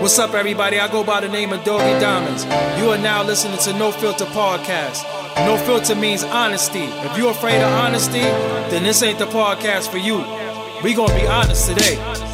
What's up, everybody? I go by the name of Doggy Diamonds. You are now listening to No Filter Podcast. No filter means honesty. If you're afraid of honesty, then this ain't the podcast for you. We gonna be honest today.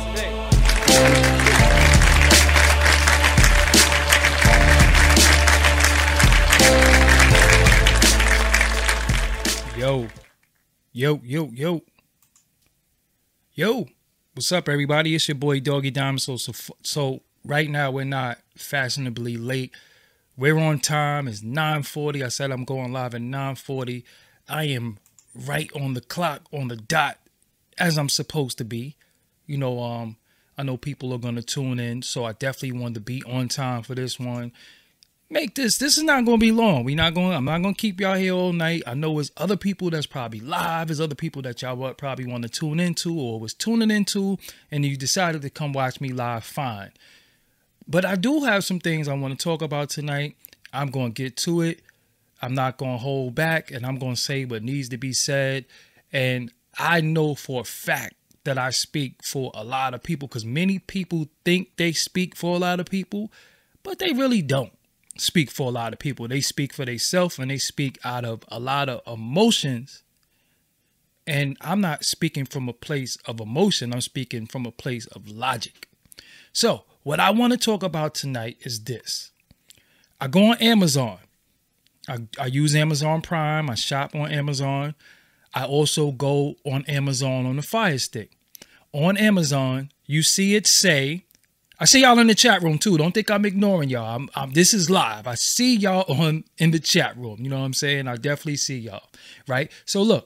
Yo. What's up, everybody? It's your boy Doggy Diamonds. So right now we're not fashionably late. We're on time. It's 9:40. I said I'm going live at 9:40. I am right on the clock, on the dot, as I'm supposed to be. I know people are going to tune in, so I definitely wanted to be on time for this one. This is not going to be long. I'm not going to keep y'all here all night. I know there's other people that's probably live. There's other people that y'all probably want to tune into or was tuning into, and you decided to come watch me live, fine. But I do have some things I want to talk about tonight. I'm going to get to it. I'm not going to hold back, and I'm going to say what needs to be said. And I know for a fact that I speak for a lot of people, because many people think they speak for a lot of people, but they really don't speak for a lot of people. They speak for themselves, and they speak out of a lot of emotions. And I'm not speaking from a place of emotion. I'm speaking from a place of logic. So what I want to talk about tonight is this. I go on Amazon. I use Amazon Prime. I shop on Amazon. I also go on Amazon on the Fire Stick. On Amazon, you see it say, I see y'all in the chat room too. Don't think I'm ignoring y'all. This is live. I see y'all in the chat room. You know what I'm saying? I definitely see y'all, right? So look,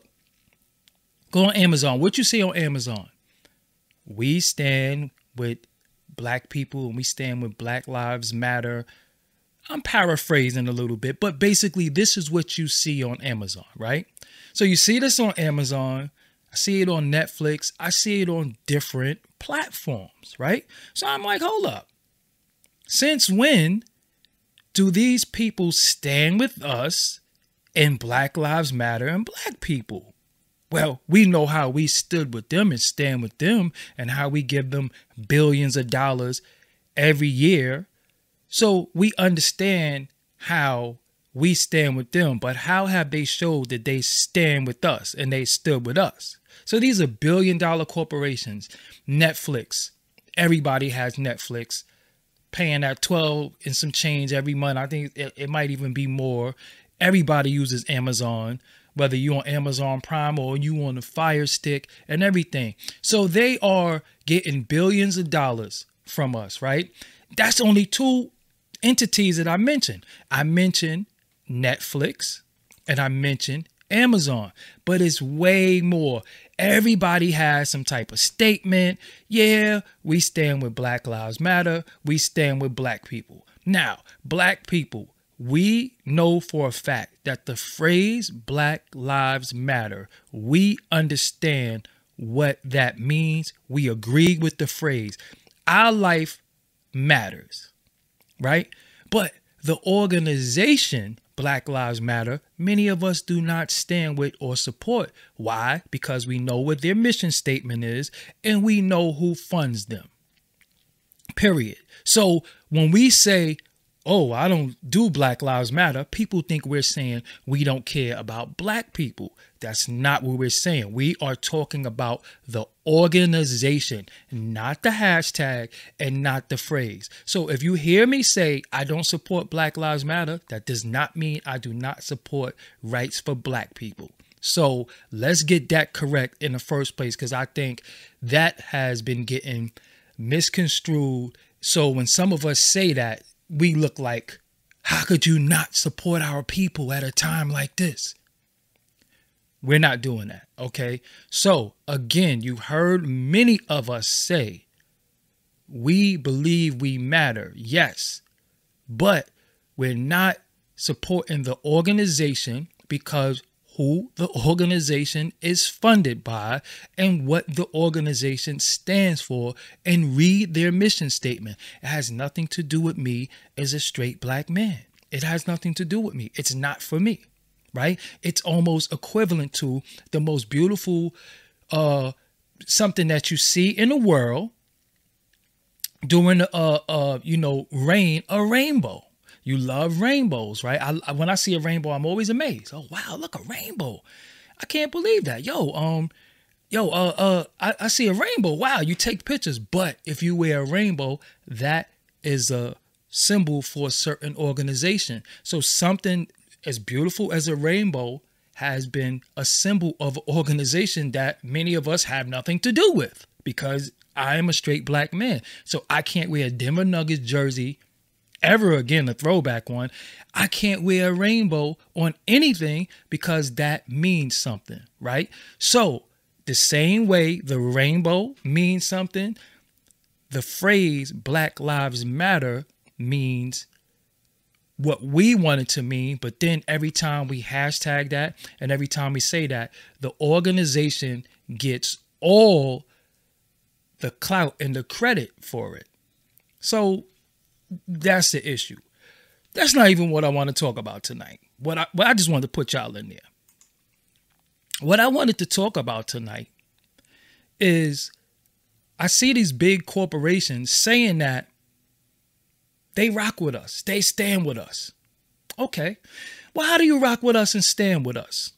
go on Amazon. What you see on Amazon? We stand with Black people, and we stand with Black Lives Matter. I'm paraphrasing a little bit, but basically this is what you see on Amazon, right? So you see this on Amazon. I see it on Netflix. I see it on different platforms, right? So I'm like, hold up. Since when do these people stand with us and Black Lives Matter and Black people? Well, we know how we stood with them and stand with them, and how we give them billions of dollars every year. So we understand how we stand with them, but how have they showed that they stand with us and they stood with us? So these are billion-dollar corporations. Netflix, everybody has Netflix, paying that 12 and some change every month. I think it might even be more. Everybody uses Amazon, whether you're on Amazon Prime or you on the Fire Stick and everything. So they are getting billions of dollars from us, right? That's only two entities that I mentioned. I mentioned Netflix and I mentioned Amazon, but it's way more. Everybody has some type of statement. Yeah, we stand with Black Lives Matter. We stand with Black people. Now, Black people, we know for a fact that the phrase Black Lives Matter, we understand what that means. We agree with the phrase. Our life matters, right? But the organization Black Lives Matter, many of us do not stand with or support. Why? Because we know what their mission statement is and we know who funds them. Period. So when we say, oh, I don't do Black Lives Matter, people think we're saying we don't care about Black people. That's not what we're saying. We are talking about the organization, not the hashtag and not the phrase. So if you hear me say I don't support Black Lives Matter, that does not mean I do not support rights for Black people. So let's get that correct in the first place, because I think that has been getting misconstrued. So when some of us say that, we look like, how could you not support our people at a time like this? We're not doing that, okay? So, again, you heard many of us say, we believe we matter, yes, but we're not supporting the organization because who the organization is funded by and what the organization stands for, and read their mission statement. It has nothing to do with me as a straight Black man. It has nothing to do with me. It's not for me, right? It's almost equivalent to the most beautiful something that you see in the world, during the rain, a rainbow. You love rainbows, right? When I see a rainbow, I'm always amazed. Oh wow, look, a rainbow. I can't believe that. I see a rainbow. Wow, you take pictures. But if you wear a rainbow, that is a symbol for a certain organization. So something as beautiful as a rainbow has been a symbol of an organization that many of us have nothing to do with, because I am a straight black man. So I can't wear a Denver Nuggets jersey ever again, a throwback one. I can't wear a rainbow on anything because that means something, right? So the same way the rainbow means something, the phrase Black Lives Matter means what we want it to mean. But then every time we hashtag that and every time we say that, the organization gets all the clout and the credit for it. So that's the issue. That's not even what I want to talk about tonight. I just wanted to put y'all in there. What I wanted to talk about tonight is I see these big corporations saying that they rock with us. They stand with us. Okay. Well, how do you rock with us and stand with us?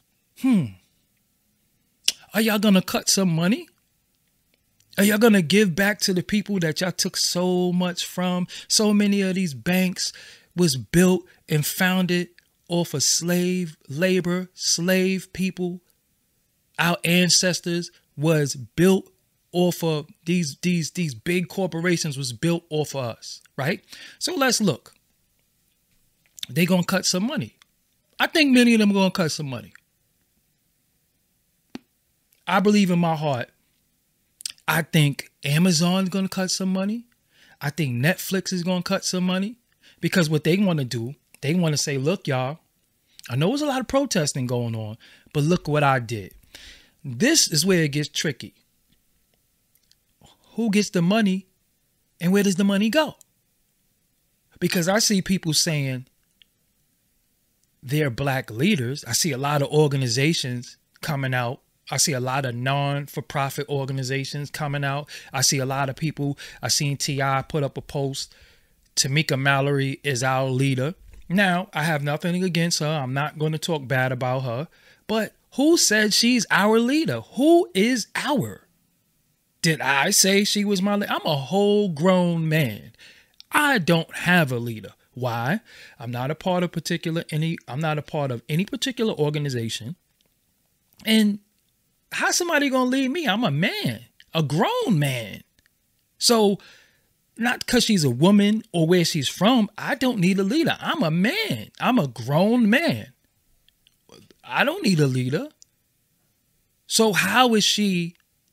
Are y'all going to cut some money? Are y'all going to give back to the people that y'all took so much from? So many of these banks was built and founded off of slave labor, slave people. Our ancestors was built off of these big corporations was built off of us, right? So let's look. They going to cut some money. I think many of them are going to cut some money. I believe in my heart. I think Amazon's going to cut some money. I think Netflix is going to cut some money, because what they want to do, they want to say, look, y'all, I know there's a lot of protesting going on, but look what I did. This is where it gets tricky. Who gets the money and where does the money go? Because I see people saying they're black leaders. I see a lot of organizations coming out. I see a lot of non-for-profit organizations coming out. I see a lot of people. I seen T.I. put up a post. Tamika Mallory is our leader. Now, I have nothing against her. I'm not going to talk bad about her. But who said she's our leader? Who is our? Did I say she was my leader? I'm a whole grown man. I don't have a leader. Why? I'm not a part of any particular organization. And how somebody gonna lead me? I'm a man, a grown man. So not because she's a woman or where she's from, I don't need a leader. I'm a man. I'm a grown man. I don't need a leader. So how is she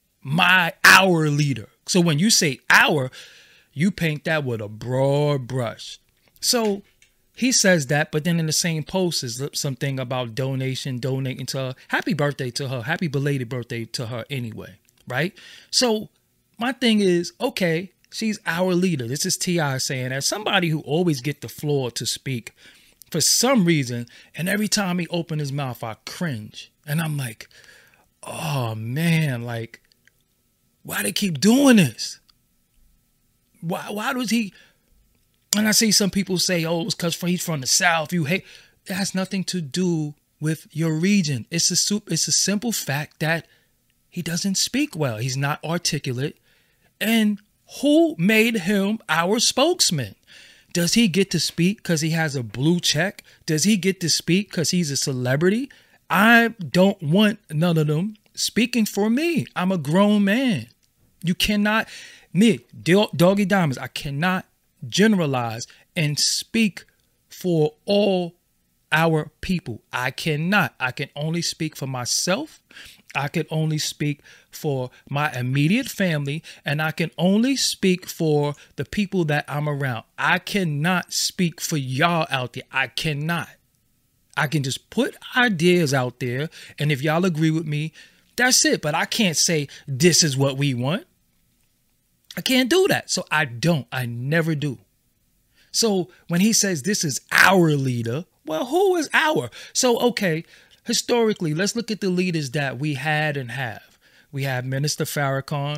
our leader? So when you say our, you paint that with a broad brush. So he says that, but then in the same post is something about donating to her. Happy birthday to her. Happy belated birthday to her anyway, right? So my thing is, okay, she's our leader. This is T.I. saying, as somebody who always get the floor to speak for some reason, and every time he opened his mouth, I cringe. And I'm like, oh man, like, why they keep doing this? Why does he? And I see some people say, oh, it's because he's from the South. You hate. It has nothing to do with your region. It's a simple fact that he doesn't speak well. He's not articulate. And who made him our spokesman? Does he get to speak because he has a blue check? Does he get to speak because he's a celebrity? I don't want none of them speaking for me. I'm a grown man. You cannot, Doggy Diamonds, I cannot generalize and speak for all our people. I cannot. I can only speak for myself. I can only speak for my immediate family, and I can only speak for the people that I'm around. I cannot speak for y'all out there. I cannot. I can just put ideas out there, and if y'all agree with me, that's it. But I can't say this is what we want. I can't do that. So I don't. I never do. So when he says this is our leader, well, who is our? So, okay, historically, let's look at the leaders that we had and have. We have Minister Farrakhan.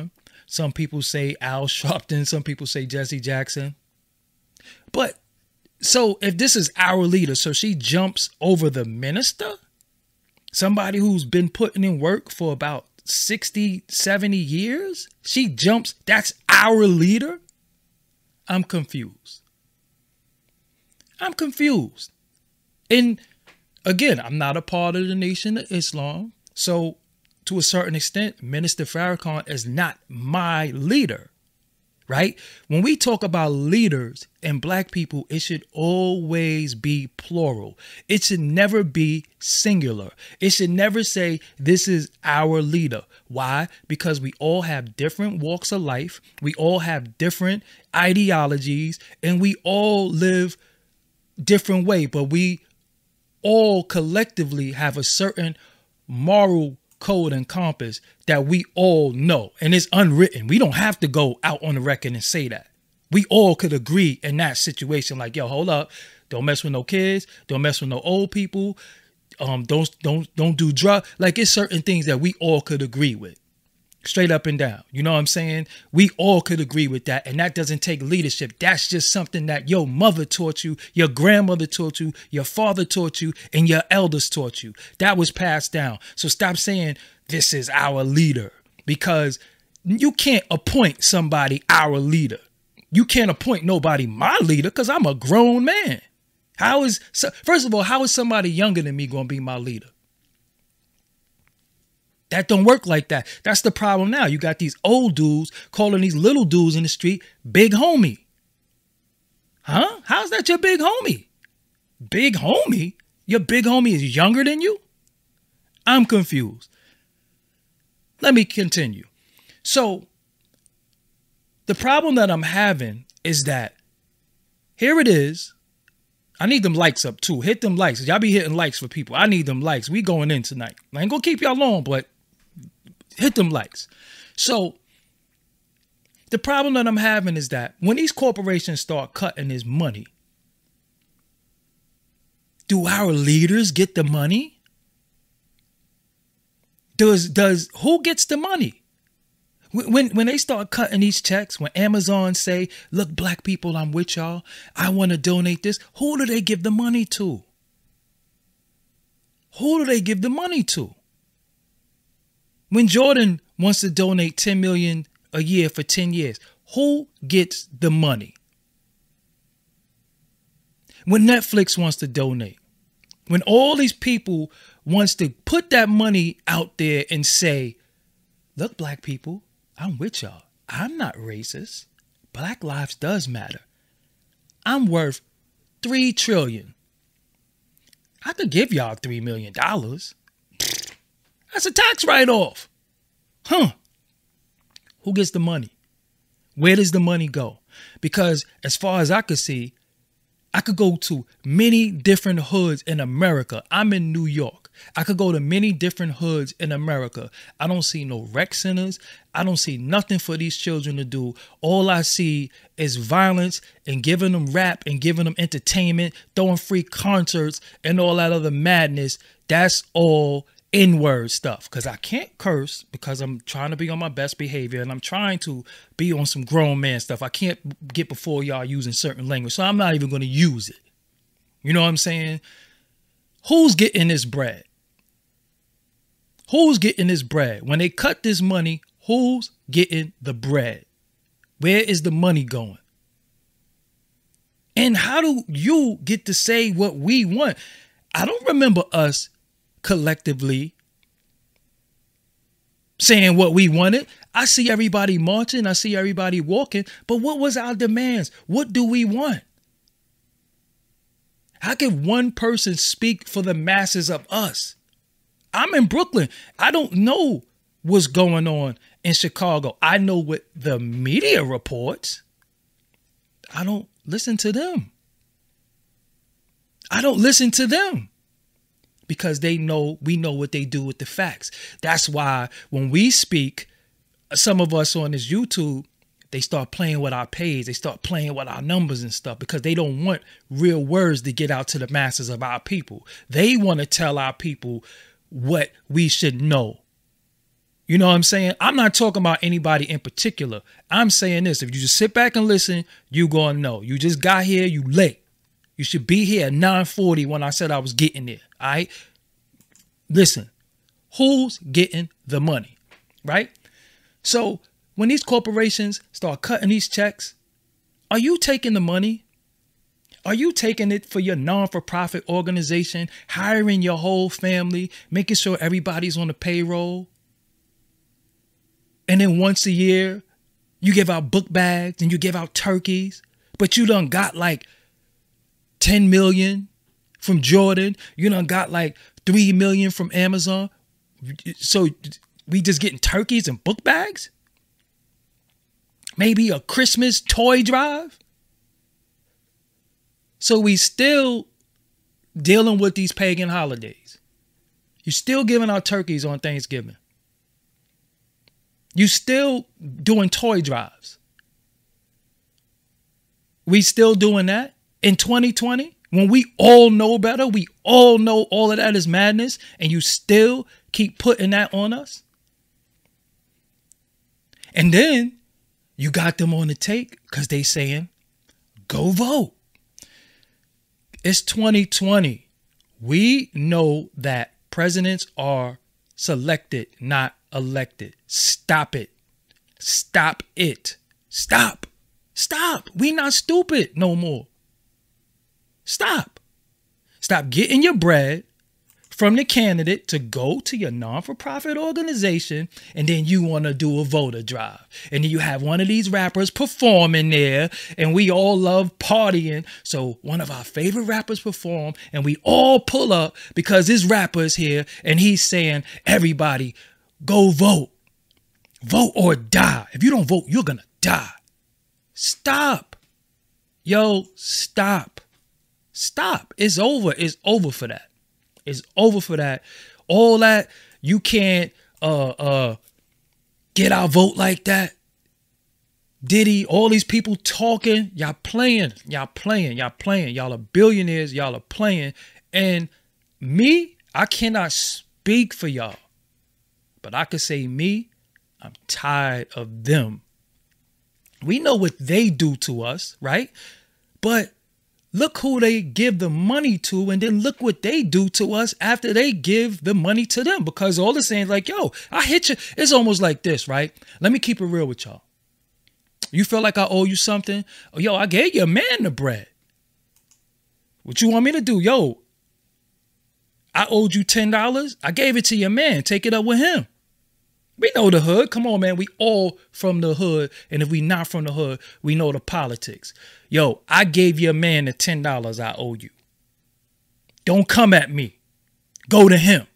Some people say Al Sharpton. Some people say Jesse Jackson. But so if this is our leader, so she jumps over the minister, somebody who's been putting in work for about 60, 70 years, she jumps, that's our leader? I'm confused. I'm confused. And again, I'm not a part of the Nation of Islam. So to a certain extent, Minister Farrakhan is not my leader, right? When we talk about leaders and black people, it should always be plural. It should never be singular. It should never say, this is our leader. Why? Because we all have different walks of life. We all have different ideologies, and we all live different way, but we all collectively have a certain moral code and compass that we all know, and it's unwritten. We don't have to go out on the record and say that. We all could agree in that situation, like, yo, hold up, don't mess with no kids, don't mess with no old people, don't do drugs. Like, it's certain things that we all could agree with, straight up and down. You know what I'm saying? We all could agree with that. And that doesn't take leadership. That's just something that your mother taught you, your grandmother taught you, your father taught you, and your elders taught you. That was passed down. So stop saying this is our leader, because you can't appoint somebody our leader. You can't appoint nobody my leader, because I'm a grown man. First of all, how is somebody younger than me going to be my leader? That don't work like that. That's the problem now. You got these old dudes calling these little dudes in the street big homie. Huh? How's that your big homie? Big homie? Your big homie is younger than you? I'm confused. Let me continue. So the problem that I'm having is that here it is. I need them likes up too. Hit them likes. Y'all be hitting likes for people. I need them likes. We going in tonight. I ain't gonna keep y'all long, but hit them likes. So the problem that I'm having is that when these corporations start cutting this money, do our leaders get the money? Does who gets the money? When they start cutting these checks, when Amazon say, look, black people, I'm with y'all, I want to donate this, who do they give the money to? Who do they give the money to? When Jordan wants to donate $10 million a year for 10 years, who gets the money? When Netflix wants to donate, when all these people wants to put that money out there and say, look, black people, I'm with y'all. I'm not racist. Black lives does matter. I'm worth $3 trillion. I could give y'all $3 million. That's a tax write-off. Huh? Who gets the money? Where does the money go? Because as far as I could see, I could go to many different hoods in America. I'm in New York. I could go to many different hoods in America. I don't see no rec centers. I don't see nothing for these children to do. All I see is violence and giving them rap and giving them entertainment, throwing free concerts and all that other madness. That's all N-word stuff, because I can't curse because I'm trying to be on my best behavior and I'm trying to be on some grown man stuff. I can't get before y'all using certain language, so I'm not even going to use it. You know what I'm saying? Who's getting this bread? Who's getting this bread? When they cut this money, who's getting the bread? Where is the money going? And how do you get to say what we want? I don't remember us collectively saying what we wanted. I see everybody marching. I see everybody walking. But what was our demands? What do we want? How can one person speak for the masses of us? I'm in Brooklyn. I don't know what's going on in Chicago. I know what the media reports. I don't listen to them. I don't listen to them. Because we know what they do with the facts. That's why when we speak, some of us on this YouTube, they start playing with our page. They start playing with our numbers and stuff because they don't want real words to get out to the masses of our people. They want to tell our people what we should know. You know what I'm saying? I'm not talking about anybody in particular. I'm saying this. If you just sit back and listen, you going to know. You just got here. You late. You should be here at 9:40 when I said I was getting there. All right? Listen. Who's getting the money? Right? So when these corporations start cutting these checks, are you taking the money? Are you taking it for your non-for-profit organization, hiring your whole family, making sure everybody's on the payroll? And then once a year, you give out book bags and you give out turkeys, but you done got like 10 million from Jordan. You done got like 3 million from Amazon. So we just getting turkeys and book bags? Maybe a Christmas toy drive? So we still dealing with these pagan holidays. You're still giving out turkeys on Thanksgiving. You still doing toy drives. We still doing that in 2020 when we all know better. We all know all of that is madness, and you still keep putting that on us. And then you got them on the take because they saying, go vote. It's 2020. We know that presidents are selected, not elected. Stop it. Stop it. Stop. Stop. We not stupid no more. Stop. Stop getting your bread from the candidate to go to your non-for-profit organization, and then you want to do a voter drive. And then you have one of these rappers performing there, and we all love partying. So one of our favorite rappers perform, and we all pull up because this rapper's here, and he's saying, everybody, go vote. Vote or die. If you don't vote, you're going to die. Stop. Yo, stop. Stop. It's over. It's over for that. It's over for that. All that, you can't get our vote like that. Diddy, all these people talking, y'all playing. Y'all are billionaires, y'all are playing. And me, I cannot speak for y'all. But I could say me, I'm tired of them. We know what they do to us, right? But look who they give the money to, and then look what they do to us after they give the money to them. Because all they're saying is like, yo, I hit you. It's almost like this, right? Let me keep it real with y'all. You feel like I owe you something? Oh, yo, I gave your man the bread. What you want me to do? Yo, I owed you $10. I gave it to your man. Take it up with him. We know the hood. Come on, man. We all from the hood. And if we not from the hood, we know the politics. Yo, I gave your man the $10 I owe you. Don't come at me. Go to him.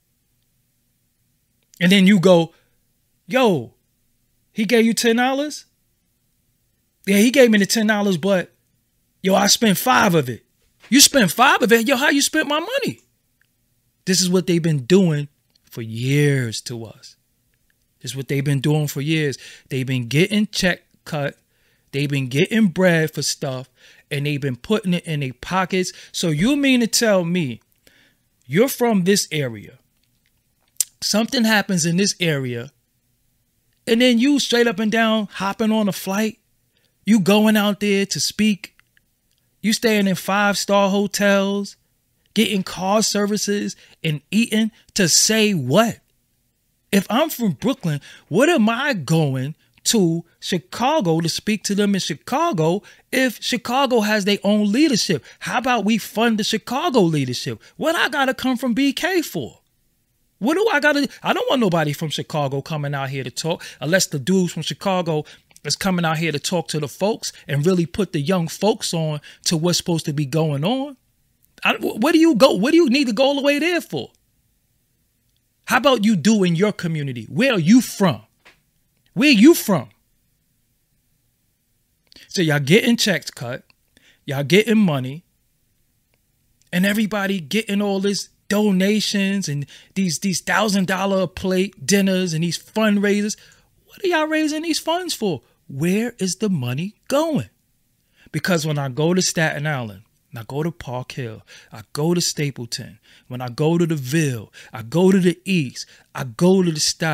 And then you go, yo, he gave you $10? Yeah, he gave me the $10, but yo, I spent $5 of it. You spent $5 of it? Yo, how you spent my money? This is what they've been doing for years to us. This is what they've been doing for years. They've been getting check cut. They've been getting bread for stuff, and they've been putting it in their pockets. So you mean to tell me you're from this area, something happens in this area, and then you straight up and down hopping on a flight, you going out there to speak, you staying in 5-star hotels, getting car services and eating to say what? If I'm from Brooklyn, what am I going to Chicago to speak to them in Chicago if Chicago has their own leadership? How about we fund the Chicago leadership? What I got to come from BK for? What do I got to do? I don't want nobody from Chicago coming out here to talk unless the dudes from Chicago is coming out here to talk to the folks and really put the young folks on to what's supposed to be going on. Where do you go? What do you need to go all the way there for? How about you do in your community? Where are you from? Where are you from? So y'all getting checks cut. Y'all getting money. And everybody getting all this donations and these $1,000 a plate dinners and these fundraisers. What are y'all raising these funds for? Where is the money going? Because when I go to Staten Island, and I go to Park Hill, I go to Stapleton, when I go to the Ville, I go to the East, I go to the Star,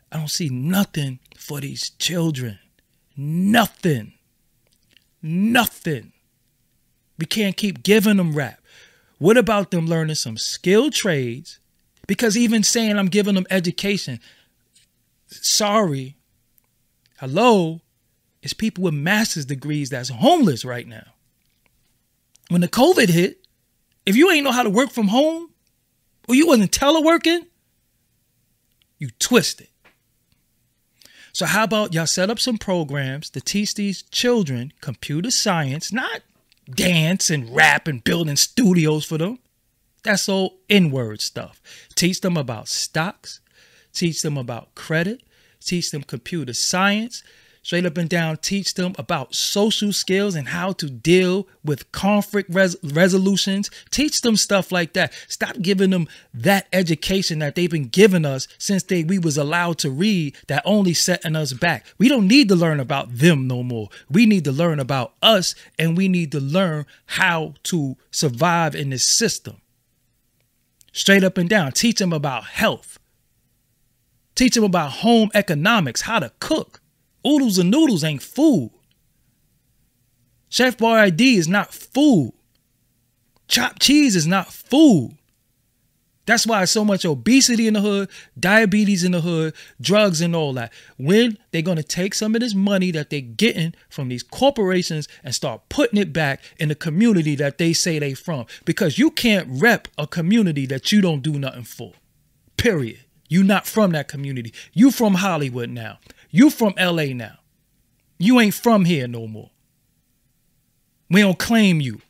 I don't see nothing for these children. Nothing. Nothing. We can't keep giving them rap. What about them learning some skilled trades? Because even saying I'm giving them education, sorry, hello, it's people with master's degrees that's homeless right now. When the COVID hit, if you ain't know how to work from home, or you wasn't teleworking, you twisted. So how about y'all set up some programs to teach these children computer science, not dance and rap and building studios for them. That's all N-word stuff. Teach them about stocks, teach them about credit, teach them computer science, straight up and down teach them about social skills and how to deal with conflict resolutions. Teach them stuff like that. Stop giving them that education that they've been giving us since we was allowed to read, that only setting us back. We don't need to learn about them no more. We need to learn about us, and we need to learn how to survive in this system. Straight up and down. Teach them about health. Teach them about home economics, how to cook. Oodles and noodles ain't food. Chef Boyardee is not food. Chopped cheese is not food. That's why so much obesity in the hood, diabetes in the hood, drugs and all that. When they're going to take some of this money that they're getting from these corporations and start putting it back in the community that they say they from. Because you can't rep a community that you don't do nothing for. Period. You not from that community. You from Hollywood now. You from LA now. You ain't from here no more. We don't claim you.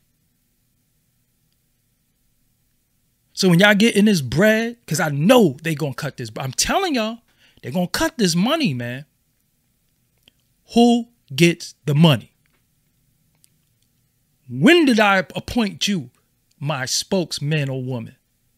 So when y'all getting this bread, because I know they going to cut this. I'm telling y'all, they're going to cut this money, man. Who gets the money? When did I appoint you my spokesman or woman?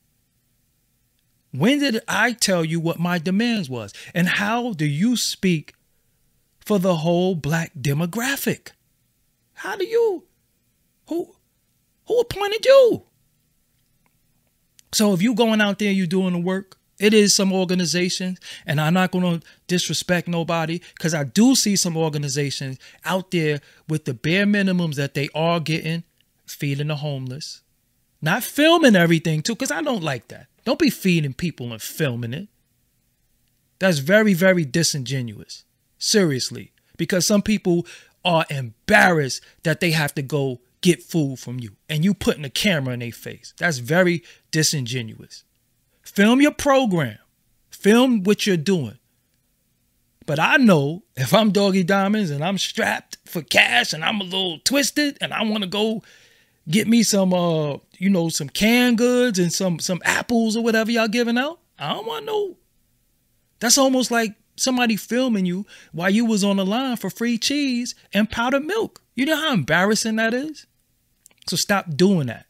When did I tell you what my demands was? And how do you speak for the whole black demographic? How do you? Who appointed you? So if you going out there, you doing the work, it is some organizations, and I'm not going to disrespect nobody, because I do see some organizations out there with the bare minimums that they are getting, feeding the homeless, not filming everything too, because I don't like that. Don't be feeding people and filming it. That's very, very disingenuous. Seriously. Because some people are embarrassed that they have to go get food from you. And you putting a camera in their face. That's very disingenuous. Film your program. Film what you're doing. But I know if I'm Doggy Diamonds and I'm strapped for cash and I'm a little twisted and I want to go get me some, some canned goods and some apples or whatever y'all giving out. I don't want no. That's almost like somebody filming you while you was on the line for free cheese and powdered milk. You know how embarrassing that is? So stop doing that.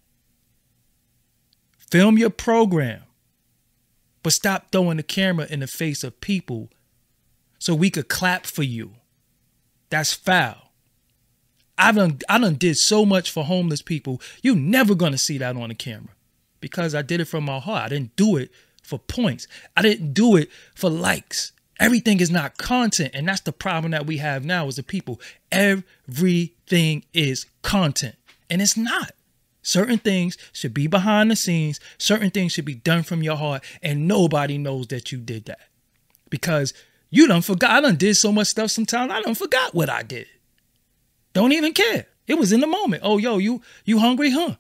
Film your program, but stop throwing the camera in the face of people so we could clap for you. That's foul. I done did so much for homeless people. You never gonna see that on the camera because I did it from my heart. I didn't do it for points. I didn't do it for likes. Everything is not content, and that's the problem that we have now as a people. Everything is content, and it's not. Certain things should be behind the scenes. Certain things should be done from your heart, and nobody knows that you did that because you done forgot. I done did so much stuff sometimes. I done forgot what I did. Don't even care. It was in the moment. Oh, yo, you hungry, huh?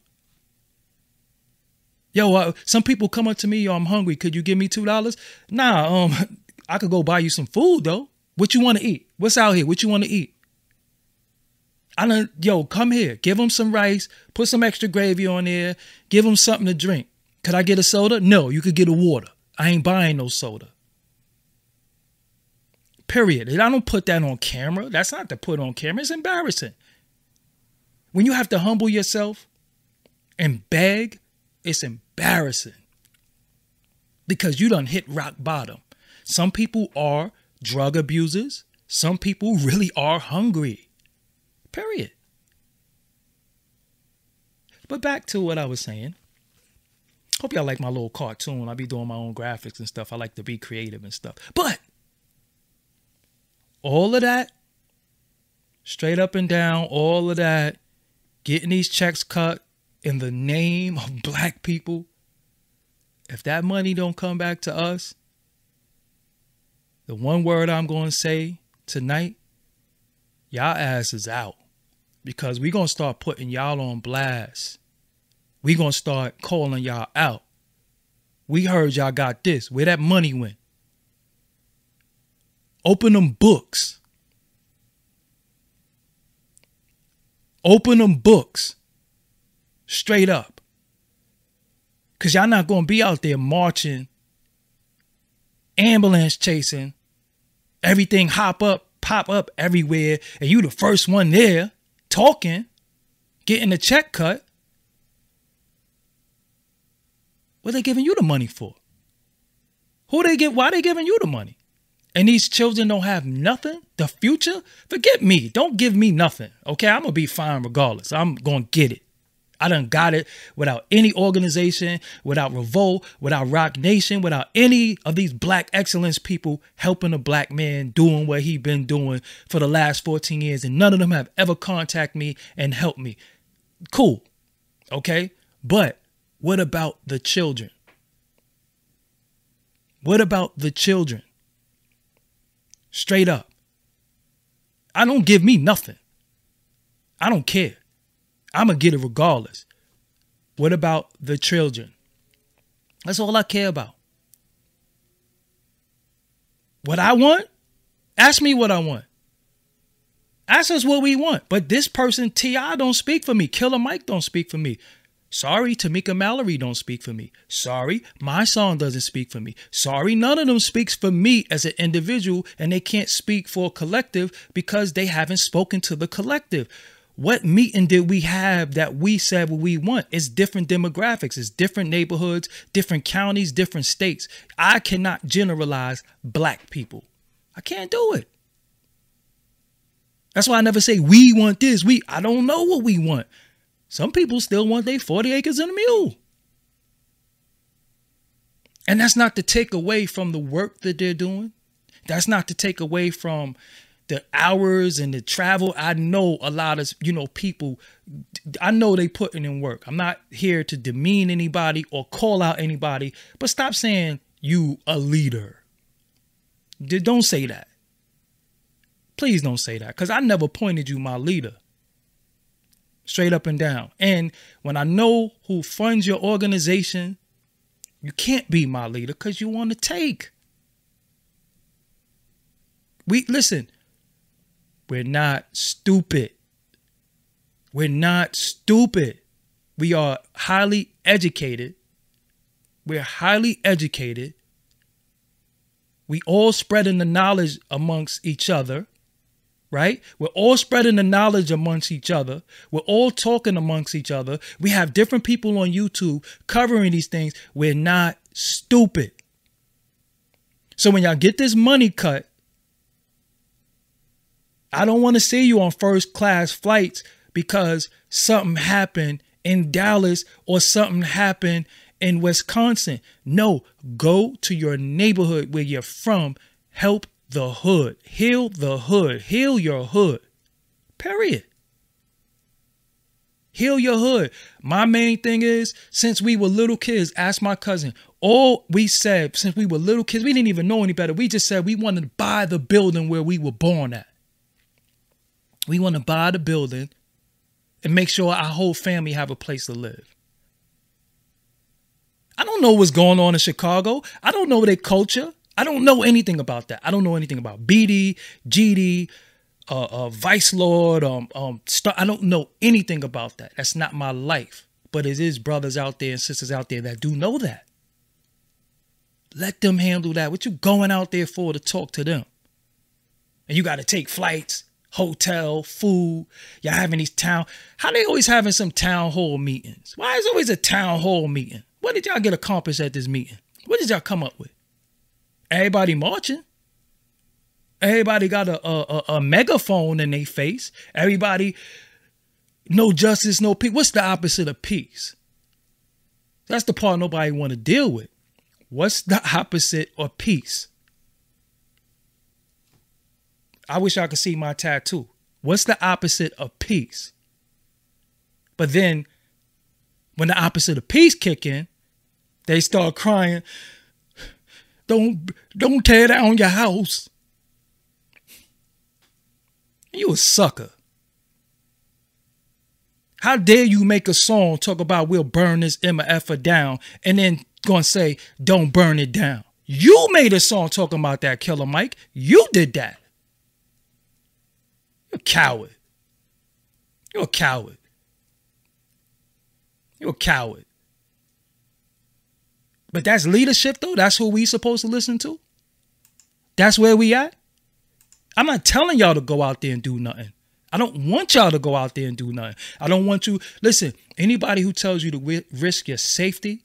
Yo, some people come up to me, yo, I'm hungry. Could you give me $2? Nah, I could go buy you some food though. What you want to eat? What's out here? What you want to eat? Come here. Give them some rice. Put some extra gravy on there. Give them something to drink. Could I get a soda? No, you could get a water. I ain't buying no soda. Period. And I don't put that on camera. That's not to put on camera. It's embarrassing. When you have to humble yourself and beg, it's embarrassing. Because you done hit rock bottom. Some people are drug abusers. Some people really are hungry. Period. But back to what I was saying. Hope y'all like my little cartoon. I be doing my own graphics and stuff. I like to be creative and stuff. But All of that, straight up and down, all of that, getting these checks cut in the name of black people, if that money don't come back to us, the one word I'm going to say tonight, y'all ass is out. Because we going to start putting y'all on blast. We going to start calling y'all out. We heard y'all got this. Where that money went? Open them books. Open them books. Straight up. Because y'all not going to be out there marching, ambulance chasing, everything pop up everywhere, and you the first one there talking, getting a check cut. What they giving you the money for? Why they giving you the money? And these children don't have nothing? The future? Forget me. Don't give me nothing. Okay, I'm going to be fine regardless. I'm going to get it. I done got it without any organization, without Revolt, without Rock Nation, without any of these black excellence people helping a black man doing what he been doing for the last 14 years. And none of them have ever contacted me and helped me. Cool. Okay. But what about the children? What about the children? Straight up. I don't give me nothing. I don't care. I'm going to get it regardless. What about the children? That's all I care about. What I want? Ask me what I want. Ask us what we want. But this person, T.I. don't speak for me. Killer Mike don't speak for me. Sorry, Tamika Mallory don't speak for me. Sorry, my song doesn't speak for me. Sorry, none of them speaks for me as an individual, and they can't speak for a collective because they haven't spoken to the collective. What meeting did we have that we said what we want? It's different demographics. It's different neighborhoods, different counties, different states. I cannot generalize black people. I can't do it. That's why I never say we want this. I don't know what we want. Some people still want their 40 acres and a mule. And that's not to take away from the work that they're doing. That's not to take away from the hours and the travel. I know a lot of, people, I know they putting in work. I'm not here to demean anybody or call out anybody, but stop saying you a leader. Don't say that. Please don't say that, because I never pointed you my leader. Straight up and down. And when I know who funds your organization, you can't be my leader because you want to take. Listen, we're not stupid. We're not stupid. We are highly educated. We're highly educated. We all spreading the knowledge amongst each other. Right? We're all spreading the knowledge amongst each other. We're all talking amongst each other. We have different people on YouTube covering these things. We're not stupid. So when y'all get this money cut, I don't want to see you on first class flights because something happened in Dallas or something happened in Wisconsin. No, go to your neighborhood where you're from. Help the hood. Heal the hood. Heal your hood. Period. Heal your hood. My main thing is, since we were little kids, ask my cousin, all we said since we were little kids, we didn't even know any better. We just said we wanted to buy the building where we were born at. We want to buy the building and make sure our whole family have a place to live. I don't know what's going on in Chicago. I don't know their culture. I don't know anything about that. I don't know anything about BD, GD, Vice Lord. I don't know anything about that. That's not my life. But it is brothers out there and sisters out there that do know that. Let them handle that. What you going out there for to talk to them? And you got to take flights, hotel, food. Y'all having these how they always having some town hall meetings? Why is always a town hall meeting? What did y'all get accomplished at this meeting? What did y'all come up with? Everybody marching. Everybody got a megaphone in their face. Everybody, no justice, no peace. What's the opposite of peace? That's the part nobody want to deal with. What's the opposite of peace? I wish I could see my tattoo. What's the opposite of peace? But then when the opposite of peace kick in, they start crying, don't tear down your house. You a sucker. How dare you make a song talk about we'll burn this MFer down and then gonna say don't burn it down? You made a song talking about that, Killer Mike. You did that. You're a coward. You're a coward. You're a coward. But that's leadership, though. That's who we supposed to listen to. That's where we at. I'm not telling y'all to go out there and do nothing. I don't want y'all to go out there and do nothing. I don't want you. Listen, anybody who tells you to risk your safety,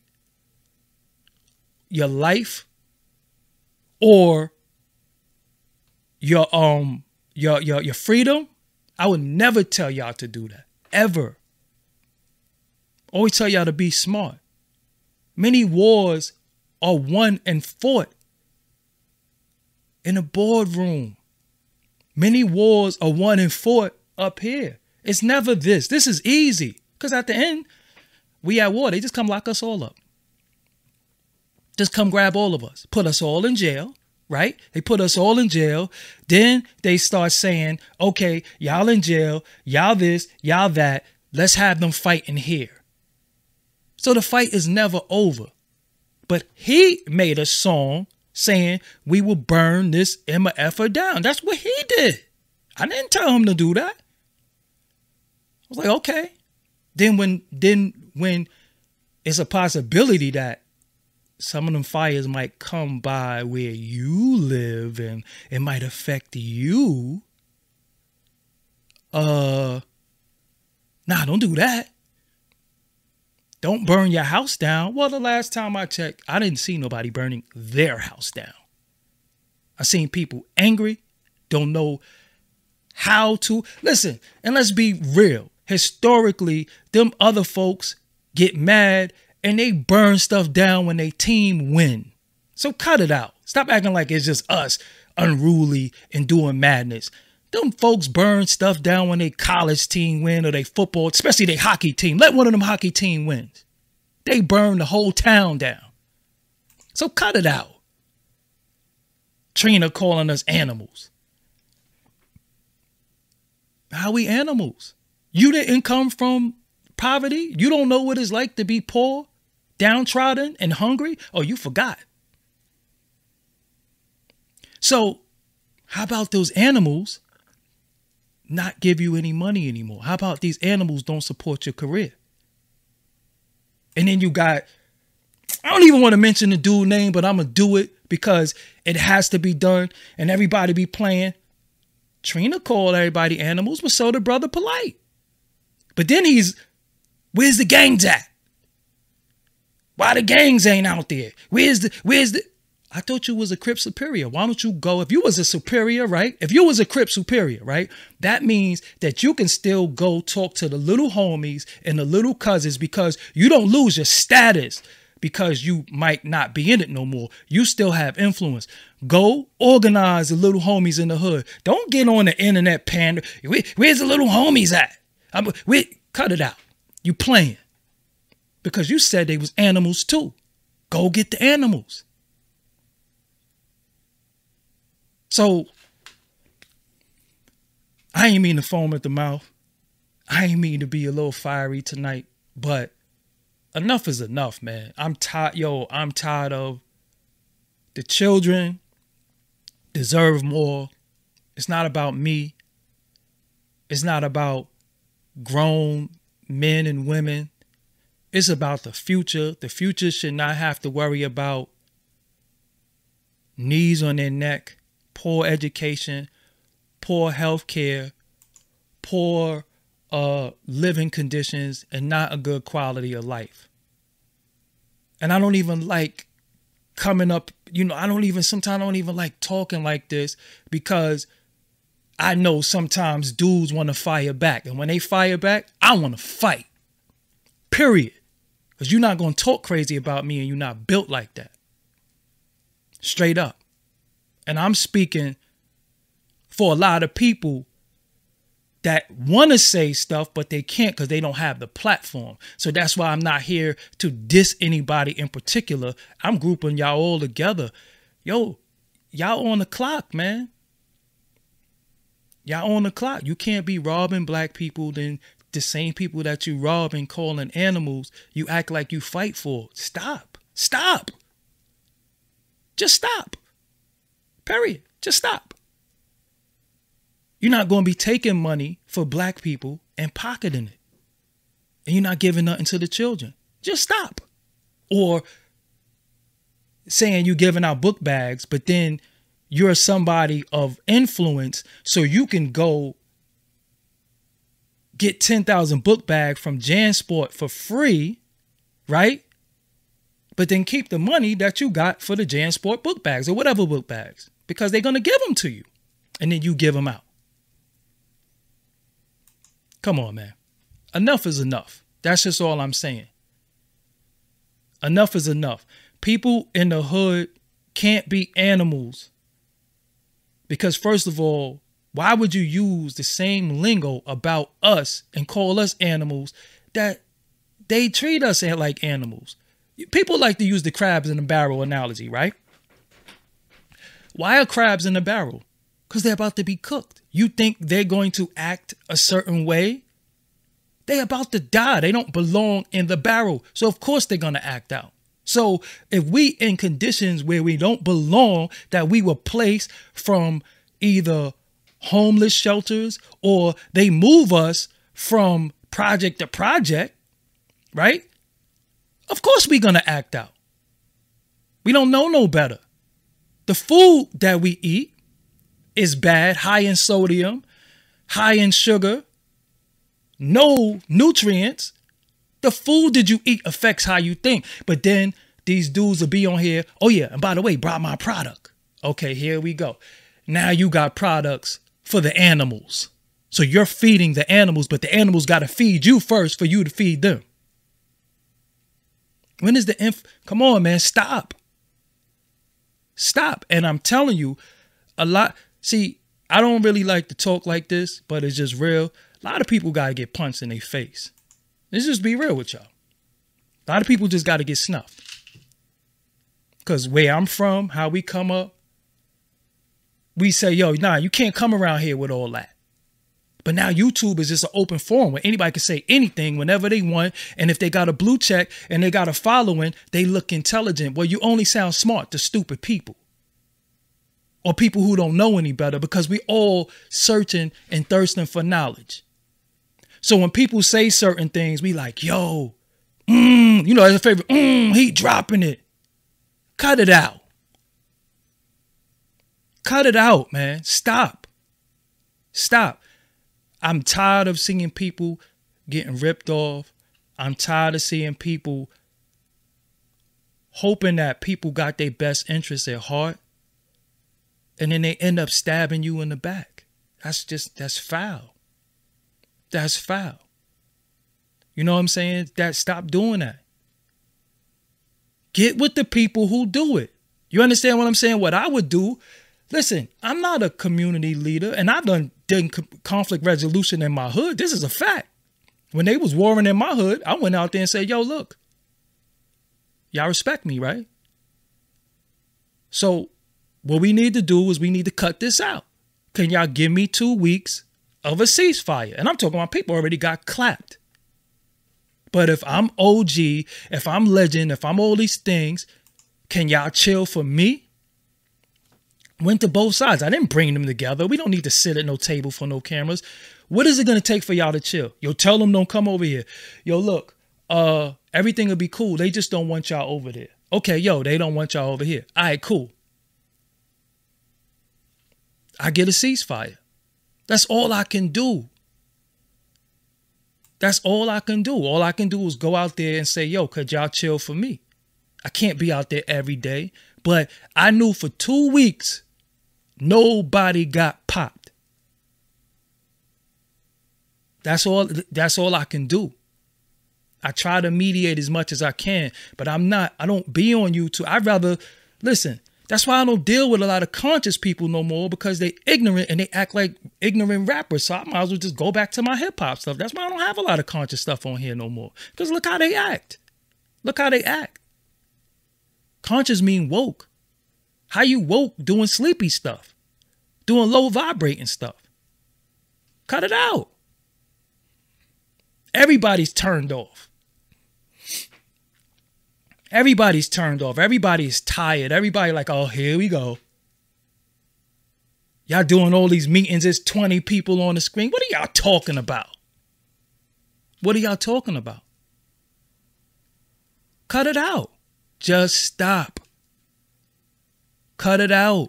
your life, or your freedom, I would never tell y'all to do that. Ever. Always tell y'all to be smart. Many wars are won and fought in a boardroom. Many wars are won and fought up here. It's never this. This is easy. Because at the end, we at war. They just come lock us all up. Just come grab all of us. Put us all in jail, right? They put us all in jail. Then they start saying, okay, y'all in jail, y'all this, y'all that. Let's have them fight in here. So the fight is never over. But he made a song saying we will burn this MFer down. That's what he did. I didn't tell him to do that. I was like, okay. Then when it's a possibility that some of them fires might come by where you live and it might affect you. Nah, don't do that. Don't burn your house down. Well, the last time I checked, I didn't see nobody burning their house down. I seen people angry, don't know how to. Listen, and let's be real. Historically, them other folks get mad and they burn stuff down when they team win. So cut it out. Stop acting like it's just us unruly and doing madness. Them folks burn stuff down when they college team win or they football, especially they hockey team. Let one of them hockey team win. They burn the whole town down. So cut it out. Trina calling us animals. How we animals? You didn't come from poverty? You don't know what it's like to be poor, downtrodden, and hungry? Oh, you forgot. So how about those animals not give you any money anymore? How about these animals don't support your career? And then you got, I don't even want to mention the dude name, but I'm going to do it because it has to be done and everybody be playing. Trina called everybody animals, but so did Brother Polite. But then where's the gangs at? Why the gangs ain't out there? Where's the, I thought you was a Crip superior. Why don't you go? If you was a superior, right? If you was a Crip superior, right? That means that you can still go talk to the little homies and the little cousins because you don't lose your status because you might not be in it no more. You still have influence. Go organize the little homies in the hood. Don't get on the internet pander. Where's the little homies at? Cut it out. You playing. Because you said they was animals too. Go get the animals. So, I ain't mean to foam at the mouth. I ain't mean to be a little fiery tonight, but enough is enough, man. I'm tired of the children deserve more. It's not about me. It's not about grown men and women. It's about the future. The future should not have to worry about knees on their neck, poor education, poor health care, poor living conditions, and not a good quality of life. And I don't even like coming up, sometimes I don't even like talking like this because I know sometimes dudes want to fire back. And when they fire back, I want to fight. Period. Because you're not going to talk crazy about me and you're not built like that. Straight up. And I'm speaking for a lot of people that want to say stuff, but they can't because they don't have the platform. So that's why I'm not here to diss anybody in particular. I'm grouping y'all all together. Yo, y'all on the clock, man. Y'all on the clock. You can't be robbing black people, then the same people that you rob and calling animals, you act like you fight for. Stop. Stop. Just stop. Period. Just stop. You're not going to be taking money for black people and pocketing it. And you're not giving nothing to the children. Just stop. Or saying you're giving out book bags, but then you're somebody of influence, so you can go get 10,000 book bags from JanSport for free, right? But then keep the money that you got for the JanSport book bags or whatever book bags, because they're going to give them to you and then you give them out. Come on, man. Enough is enough. That's just all I'm saying. Enough is enough. People in the hood can't be animals because, first of all, why would you use the same lingo about us and call us animals that they treat us like animals? People like to use the crabs in the barrel analogy, right? Why are crabs in the barrel? Because they're about to be cooked. You think they're going to act a certain way? They're about to die. They don't belong in the barrel. So of course they're going to act out. So if we in conditions where we don't belong, that we were placed from either homeless shelters or they move us from project to project, right? Of course we're going to act out. We don't know no better. The food that we eat is bad, high in sodium, high in sugar, no nutrients. The food that you eat affects how you think. But then these dudes will be on here. Oh yeah, and by the way, brought my product. Okay, here we go. Now you got products for the animals. So you're feeding the animals, but the animals got to feed you first for you to feed them. When is the come on, man, stop. Stop. And I'm telling you, a lot. See, I don't really like to talk like this, but it's just real. A lot of people got to get punched in their face. Let's just be real with y'all. A lot of people just got to get snuffed. Because where I'm from, how we come up, we say, yo, nah, you can't come around here with all that. But now YouTube is just an open forum where anybody can say anything whenever they want. And if they got a blue check and they got a following, they look intelligent. Well, you only sound smart to stupid people. Or people who don't know any better, because we all searching and thirsting for knowledge. So when people say certain things, we like, yo, you know, as a favorite, he dropping it. Cut it out. Cut it out, man. Stop. Stop. I'm tired of seeing people getting ripped off. I'm tired of seeing people hoping that people got their best interests at heart. And then they end up stabbing you in the back. That's foul. That's foul. You know what I'm saying? Stop doing that. Get with the people who do it. You understand what I'm saying? What I would do, listen, I'm not a community leader, and I've done conflict resolution in my hood. This is a fact. When they was warring in my hood, I went out there and said, yo, look, y'all respect me, right? So what we need to do is we need to cut this out. Can y'all give me 2 weeks of a ceasefire? And I'm talking about people already got clapped. But if I'm OG, if I'm legend, if I'm all these things, can y'all chill for me? Went to both sides. I didn't bring them together. We don't need to sit at no table for no cameras. What is it going to take for y'all to chill? Yo, tell them don't come over here. Yo, look, everything will be cool. They just don't want y'all over there. Okay, yo, they don't want y'all over here. All right, cool. I get a ceasefire. That's all I can do. That's all I can do. All I can do is go out there and say, yo, could y'all chill for me? I can't be out there every day. But I knew for 2 weeks, nobody got popped. That's all I can do. I try to mediate as much as I can, but I don't be on YouTube. I'd rather, listen, That's why I don't deal with a lot of conscious people no more, because they ignorant and they act like ignorant rappers. So I might as well just go back to my hip hop stuff. That's why I don't have a lot of conscious stuff on here no more. Because look how they act. Look how they act. Conscious mean woke. How you woke doing sleepy stuff, doing low vibrating stuff? Cut it out. Everybody's turned off. Everybody's turned off. Everybody's tired. Everybody like, oh, here we go. Y'all doing all these meetings. There's 20 people on the screen. What are y'all talking about? What are y'all talking about? Cut it out. Just stop. Cut it out.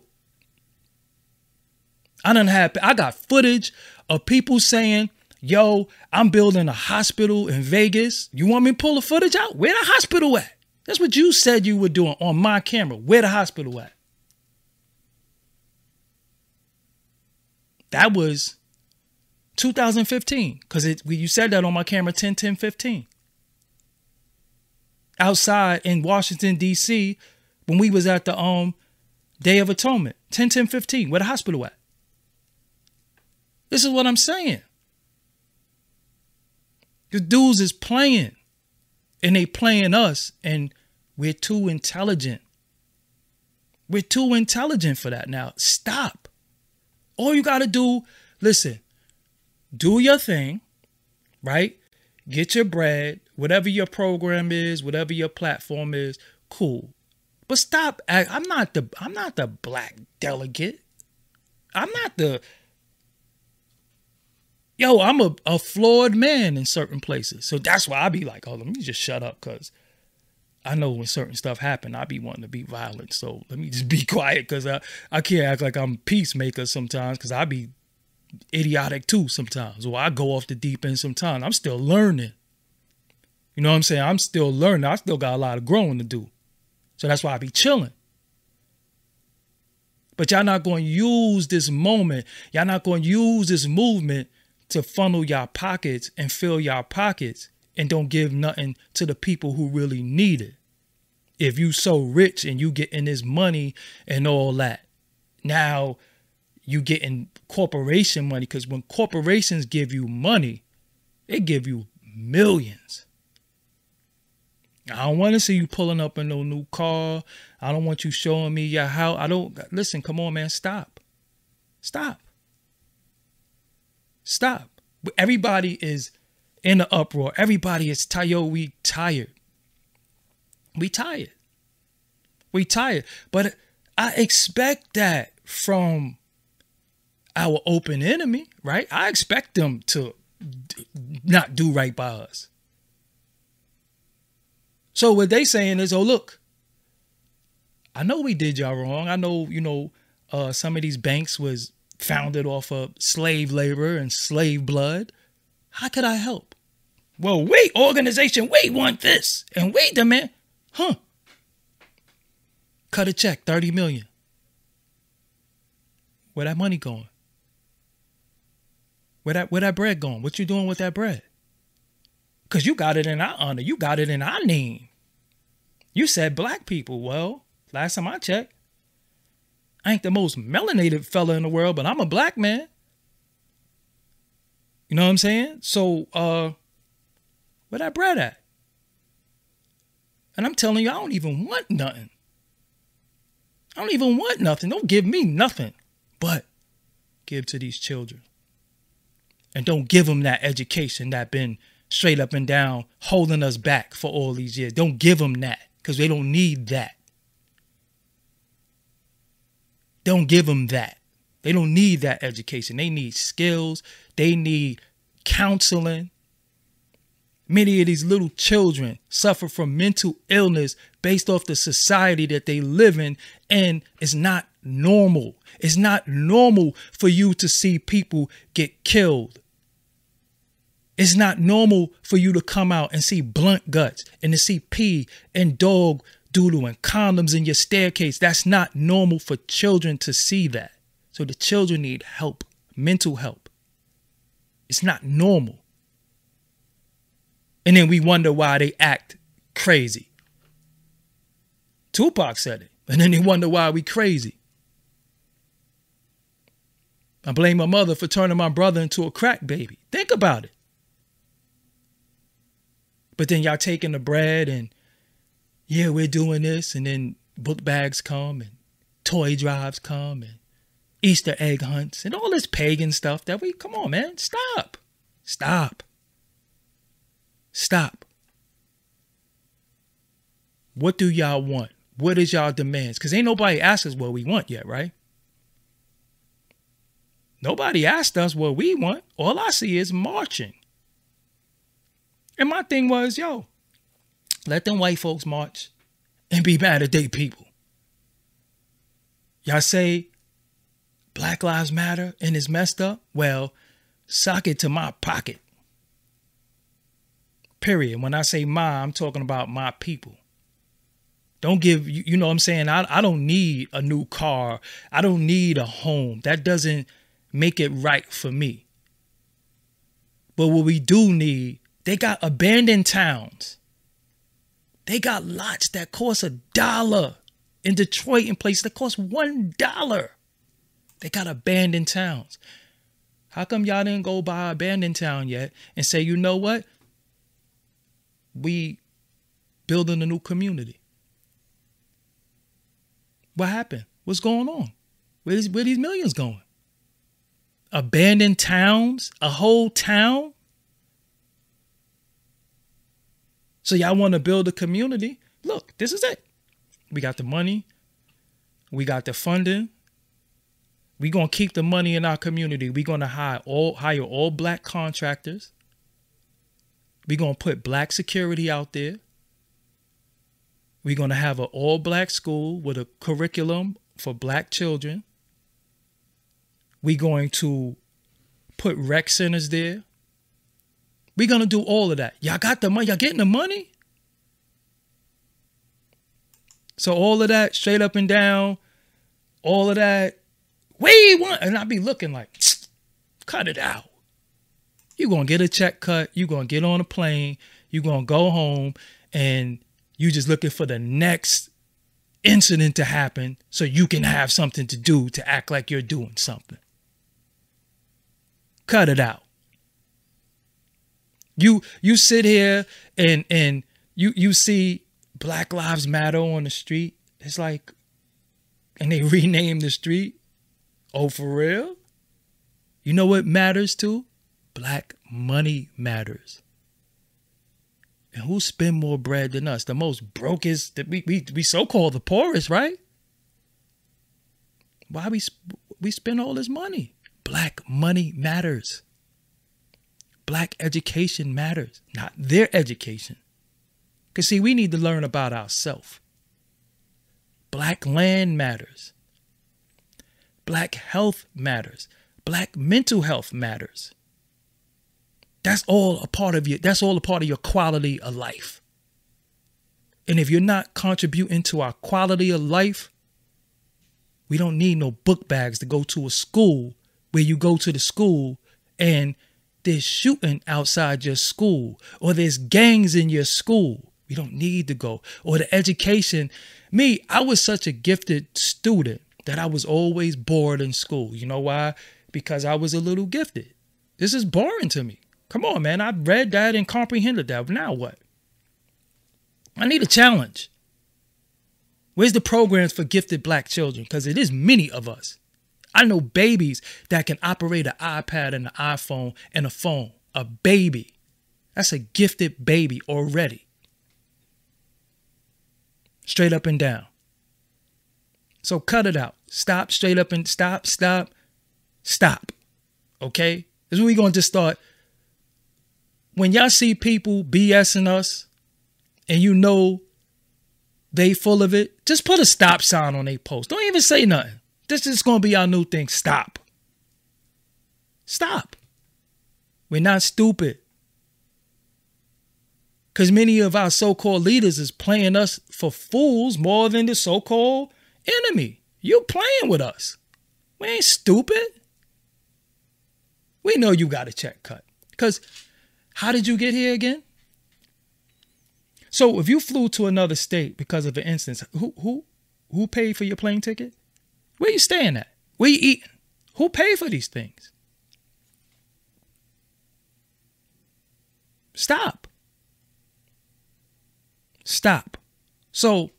I got footage of people saying, yo, I'm building a hospital in Vegas. You want me to pull the footage out? Where the hospital at? That's what you said you were doing on my camera. Where the hospital at? That was 2015, because you said that on my camera 10/10/15. Outside in Washington, D.C., when we was at the Day of Atonement, 10/10/15. Where the hospital at? This is what I'm saying. The dudes is playing, and they playing us, and we're too intelligent. We're too intelligent for that now. Stop. All you got to do, listen, do your thing, right? Get your bread, whatever your program is, whatever your platform is, cool. But stop. I'm not the black delegate. I'm a flawed man in certain places. So that's why I be like, oh, let me just shut up, because I know when certain stuff happen, I be wanting to be violent. So let me just be quiet, because I can't act like I'm a peacemaker sometimes, because I be idiotic too sometimes. Or I go off the deep end sometimes. I'm still learning. You know what I'm saying? I'm still learning. I still got a lot of growing to do. So that's why I be chilling. But y'all not going to use this moment. Y'all not going to use this movement to funnel y'all pockets and fill y'all pockets, and don't give nothing to the people who really need it. If you so rich and you getting this money and all that, now you getting corporation money, because when corporations give you money, they give you millions. I don't want to see you pulling up in no new car. I don't want you showing me your house. Listen, come on, man, stop. Stop. Stop. Everybody is in an uproar. Everybody is tired. Yo, we tired. We tired. We tired. But I expect that from our open enemy, right? I expect them to not do right by us. So what they saying is, oh, look, I know we did y'all wrong. I know, some of these banks was founded off of slave labor and slave blood. How could I help? Well, wait, organization, we want this. And we demand, cut a check, 30 million. Where that money going? Where that bread going? What you doing with that bread? Because you got it in our honor. You got it in our name. You said black people. Well, last time I checked, I ain't the most melanated fella in the world, but I'm a black man. You know what I'm saying? So, where that bread at? And I'm telling you, I don't even want nothing. I don't even want nothing. Don't give me nothing. But give to these children. And don't give them that education that been straight up and down holding us back for all these years. Don't give them that, because they don't need that. Don't give them that. They don't need that education. They need skills. They need counseling. Many of these little children suffer from mental illness based off the society that they live in, and it's not normal. It's not normal for you to see people get killed. It's not normal for you to come out and see blunt guts and to see pee and dog doodle and condoms in your staircase. That's not normal for children to see that. So the children need help, mental help. It's not normal. And then we wonder why they act crazy. Tupac said it. And then they wonder why we crazy. I blame my mother for turning my brother into a crack baby. Think about it. But then y'all taking the bread and, yeah, we're doing this. And then book bags come and toy drives come and Easter egg hunts and all this pagan stuff that come on, man, stop. Stop. Stop. What do y'all want? What is y'all demands? Because ain't nobody asked us what we want yet, right? Nobody asked us what we want. All I see is marching. And my thing was, yo, let them white folks march and be mad at their people. Y'all say Black Lives Matter and it's messed up? Well, sock it to my pocket. Period. When I say my, I'm talking about my people. Don't give, you know what I'm saying? I don't need a new car. I don't need a home. That doesn't make it right for me. But what we do need, they got abandoned towns. They got lots that cost $1 in Detroit and places that cost $1. They got abandoned towns. How come y'all didn't go by abandoned town yet and say, you know what? We building a new community. What happened? What's going on? Where these millions going? Abandoned towns? A whole town? So y'all want to build a community? Look, this is it. We got the money. We got the funding. We're going to keep the money in our community. We're going to hire all black contractors. We're going to put black security out there. We're going to have an all-black school with a curriculum for black children. We're going to put rec centers there. We're going to do all of that. Y'all got the money? Y'all getting the money? So all of that, straight up and down, all of that, we want, and I be looking like, cut it out. You're going to get a check cut. You're going to get on a plane. You're going to go home and you just looking for the next incident to happen so you can have something to do to act like you're doing something. Cut it out. You sit here and you see Black Lives Matter on the street. It's like, and they rename the street. Oh, for real? You know what matters too? Black money matters. And who spend more bread than us? The most brokest, that we so-called the poorest, right? Why we spend all this money? Black money matters. Black education matters, not their education. Because see, we need to learn about ourselves. Black land matters. Black health matters. Black mental health matters. That's all a part of you. That's all a part of your quality of life. And if you're not contributing to our quality of life, we don't need no book bags to go to a school where you go to the school and there's shooting outside your school or there's gangs in your school. We don't need to go. Or the education. Me, I was such a gifted student that I was always bored in school. You know why? Because I was a little gifted. This is boring to me. Come on, man. I read that and comprehended that. Now what? I need a challenge. Where's the programs for gifted black children? Because it is many of us. I know babies that can operate an iPad and an iPhone and a phone. A baby. That's a gifted baby already. Straight up and down. So cut it out. Stop, straight up and stop. Okay? This is where we're going to just start. When y'all see people BSing us and you know they full of it, just put a stop sign on their post. Don't even say nothing. This is going to be our new thing. Stop. Stop. We're not stupid. Because many of our so-called leaders is playing us for fools more than the so-called enemy. You're playing with us. We ain't stupid. We know you got a check cut. Because how did you get here again? So if you flew to another state because of an instance, who Who paid for your plane ticket? Where you staying at? Where you eating? Who paid for these things? Stop. Stop. So,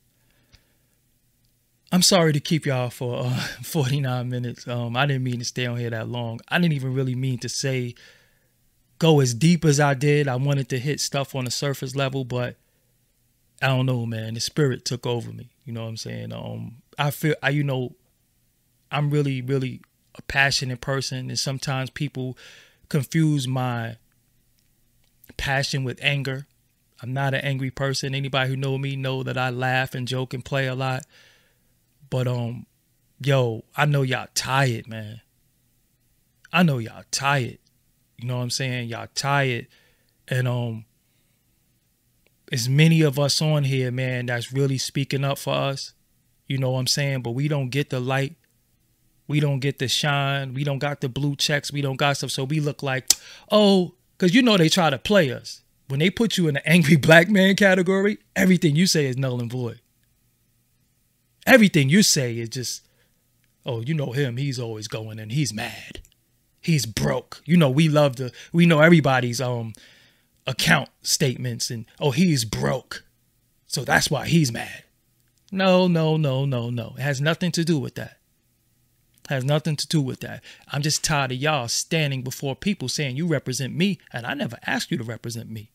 I'm sorry to keep y'all for 49 minutes. I didn't mean to stay on here that long. I didn't even really mean to say go as deep as I did. I wanted to hit stuff on the surface level, but I don't know, man. The spirit took over me. You know what I'm saying? I feel, I'm really, really a passionate person, and sometimes people confuse my passion with anger. I'm not an angry person. Anybody who know me know that I laugh and joke and play a lot. But yo, I know y'all tired, man. I know y'all tired. You know what I'm saying? Y'all tired. And as many of us on here, man, that's really speaking up for us. You know what I'm saying? But we don't get the light. We don't get the shine. We don't got the blue checks. We don't got stuff. So we look like, oh, because you know they try to play us. When they put you in the angry black man category, everything you say is null and void. Everything you say is just, oh, you know him. He's always going and he's mad. He's broke. You know, we know everybody's account statements and, oh, he's broke. So that's why he's mad. No. It has nothing to do with that. Has nothing to do with that. I'm just tired of y'all standing before people saying you represent me, and I never asked you to represent me.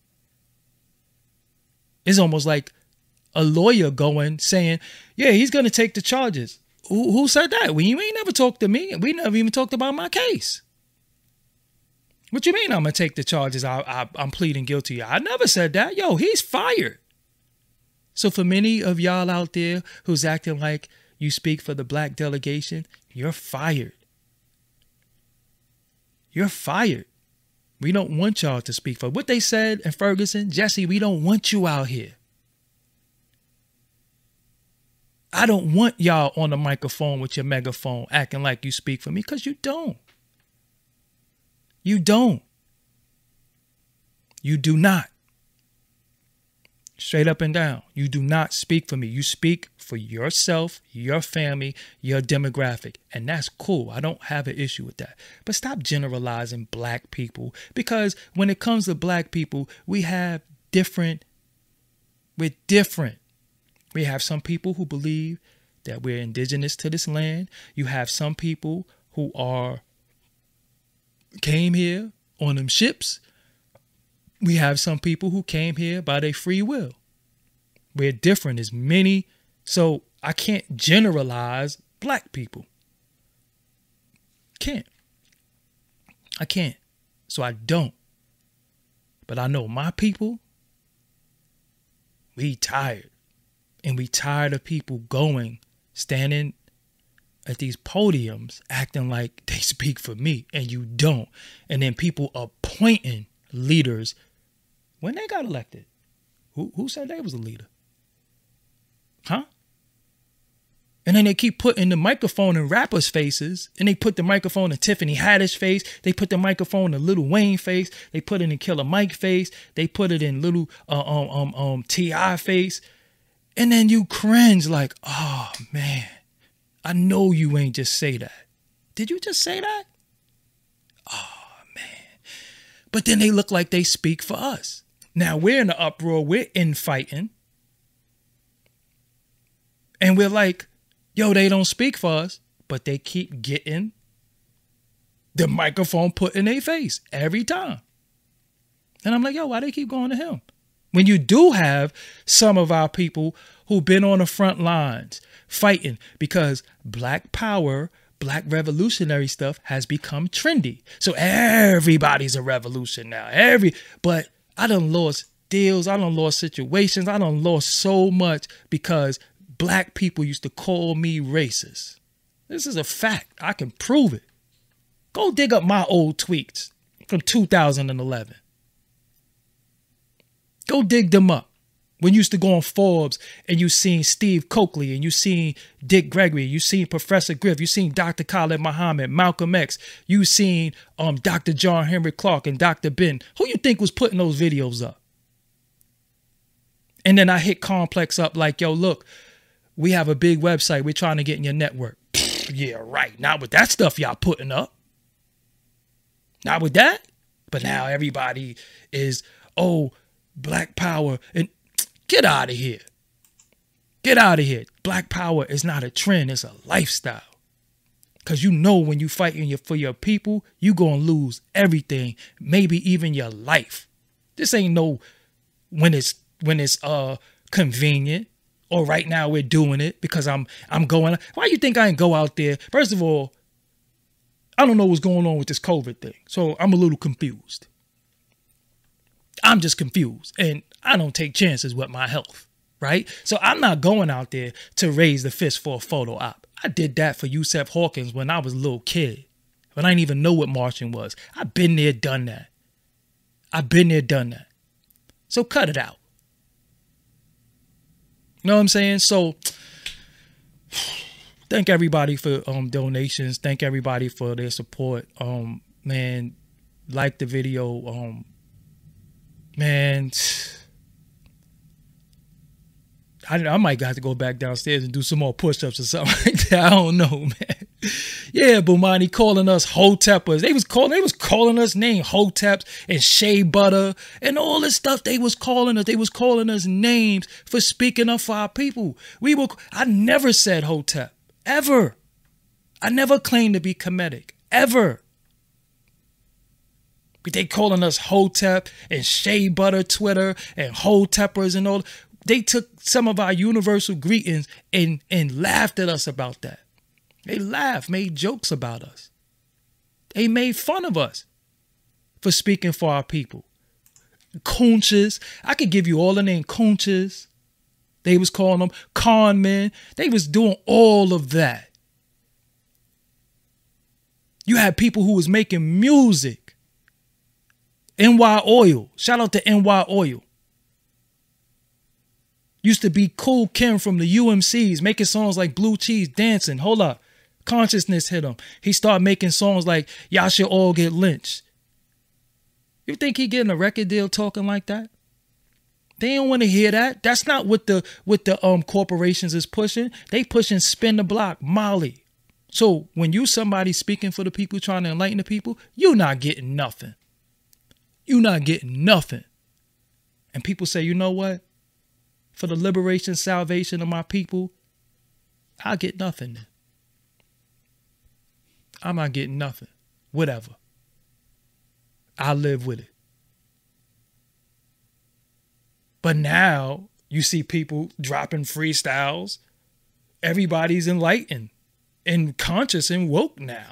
It's almost like a lawyer going saying, yeah, he's going to take the charges. Who said that? You ain't never talked to me. We never even talked about my case. What you mean I'm going to take the charges? I'm pleading guilty. I never said that. Yo, he's fired. So for many of y'all out there who's acting like you speak for the black delegation, you're fired. You're fired. We don't want y'all to speak for what they said in Ferguson. Jesse, we don't want you out here. I don't want y'all on the microphone with your megaphone acting like you speak for me, because you don't. You don't. You do not. Straight up and down. You do not speak for me. You speak for yourself, your family, your demographic. And that's cool. I don't have an issue with that. But stop generalizing black people, because when it comes to black people, we're different. We have some people who believe that we're indigenous to this land. You have some people who came here on them ships. We have some people who came here by their free will. We're different as many. So I can't generalize black people. I can't. So I don't. But I know my people, we tired. And we tired of people standing at these podiums, acting like they speak for me, and you don't. And then people appointing leaders when they got elected. Who said they was a leader? Huh? And then they keep putting the microphone in rappers' faces, and they put the microphone in Tiffany Haddish face. They put the microphone in Lil Wayne face. They put it in Killer Mike face. They put it in Little T.I. face. And then you cringe like, oh, man, I know you ain't just say that. Did you just say that? Oh, man. But then they look like they speak for us. Now we're in the uproar. We're infighting. And we're like, yo, they don't speak for us. But they keep getting the microphone put in their face every time. And I'm like, yo, why they keep going to him? When you do have some of our people who've been on the front lines fighting, because black power, black revolutionary stuff has become trendy. So everybody's a revolution now. But I done lost deals. I done lost situations. I done lost so much because black people used to call me racist. This is a fact. I can prove it. Go dig up my old tweets from 2011. Go dig them up. When you used to go on Forbes and you seen Steve Coakley and you seen Dick Gregory, you seen Professor Griff, you seen Dr. Khalid Muhammad, Malcolm X, you seen Dr. John Henry Clark and Dr. Ben. Who you think was putting those videos up? And then I hit Complex up like, yo, look, We have a big website. We're trying to get in your network. Yeah, right. Not with that stuff y'all putting up. Not with that. But now everybody is, oh, Black Power. And get out of here. Get out of here. Black Power is not a trend. It's a lifestyle. Because you know when you fighting for your people, you going to lose everything. Maybe even your life. This ain't no when it's convenient. Or right now we're doing it because I'm going. Why you think I ain't go out there? First of all, I don't know what's going on with this COVID thing. So I'm a little confused. I'm just confused. And I don't take chances with my health, right? So I'm not going out there to raise the fist for a photo op. I did that for Yusef Hawkins when I was a little kid. When I didn't even know what marching was. I've been there, done that. I've been there, done that. So cut it out. You know what I'm saying? So thank everybody for donations. Thank everybody for their support. Man, like the video. Man, I might have to go back downstairs and do some more push-ups or something like that. I don't know, man. Yeah, Bomani calling us Hoteppers. They was calling us names Hoteps and Shea Butter and all this stuff. They was calling us names for speaking up for our people. I never said Hotep. Ever. I never claimed to be Kemetic. Ever. But they calling us Hotep and Shea Butter Twitter and Hoteppers and all. They took some of our universal greetings and laughed at us about that. They laughed, made jokes about us. They made fun of us for speaking for our people. Conches. I could give you all the name Conches. They was calling them con men. They was doing all of that. You had people who was making music. NY Oil. Shout out to NY Oil. Used to be Cool Kim from the UMCs making songs like Blue Cheese Dancing. Hold up. Consciousness hit him. He started making songs like y'all should all get lynched. You think he getting a record deal talking like that? They don't want to hear that. That's not what the corporations is pushing. They pushing spin the block, Molly. So when you somebody speaking for the people, trying to enlighten the people, you're not getting nothing. You're not getting nothing. And people say, you know what? For the liberation, salvation of my people, I'll get nothing then. I'm not getting nothing. Whatever. I live with it. But now you see people dropping freestyles. Everybody's enlightened and conscious and woke now.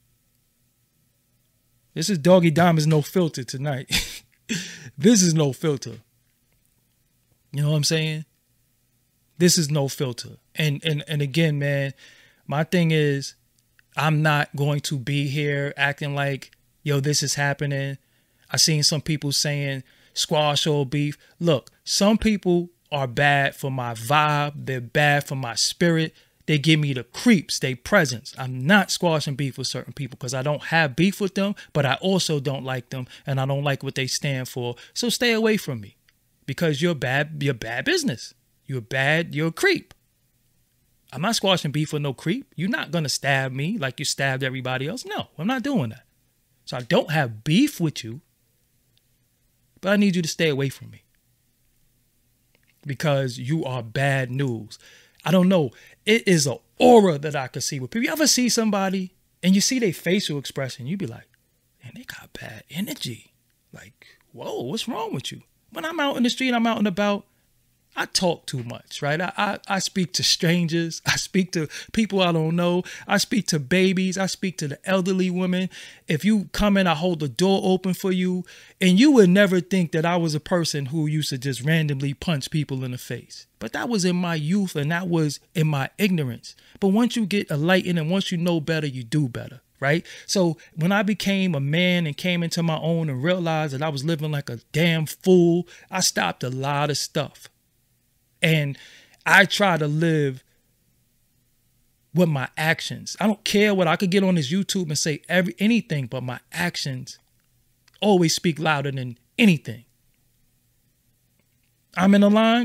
This is Doggy Diamonds No Filter tonight. This is no filter. You know what I'm saying? This is no filter. And again, man, my thing is, I'm not going to be here acting like, yo, this is happening. I seen some people saying squash all beef. Look, some people are bad for my vibe. They're bad for my spirit. They give me the creeps, they presence. I'm not squashing beef with certain people because I don't have beef with them, but I also don't like them and I don't like what they stand for. So stay away from me because you're bad business. You're a creep. I'm not squashing beef with no creep. You're not going to stab me like you stabbed everybody else. No, I'm not doing that. So I don't have beef with you, but I need you to stay away from me because you are bad news. I don't know. It is an aura that I could see with people. You ever see somebody and you see their facial expression, you be like, man, they got bad energy. Like, whoa, what's wrong with you? When I'm out in the street, I'm out and about, I talk too much, right? I speak to strangers. I speak to people I don't know. I speak to babies. I speak to the elderly women. If you come in, I hold the door open for you. And you would never think that I was a person who used to just randomly punch people in the face. But that was in my youth and that was in my ignorance. But once you get enlightened and once you know better, you do better. Right. So when I became a man and came into my own and realized that I was living like a damn fool, I stopped a lot of stuff. And I try to live with my actions. I don't care what I could get on this YouTube and say anything, but my actions always speak louder than anything. I'm in a line,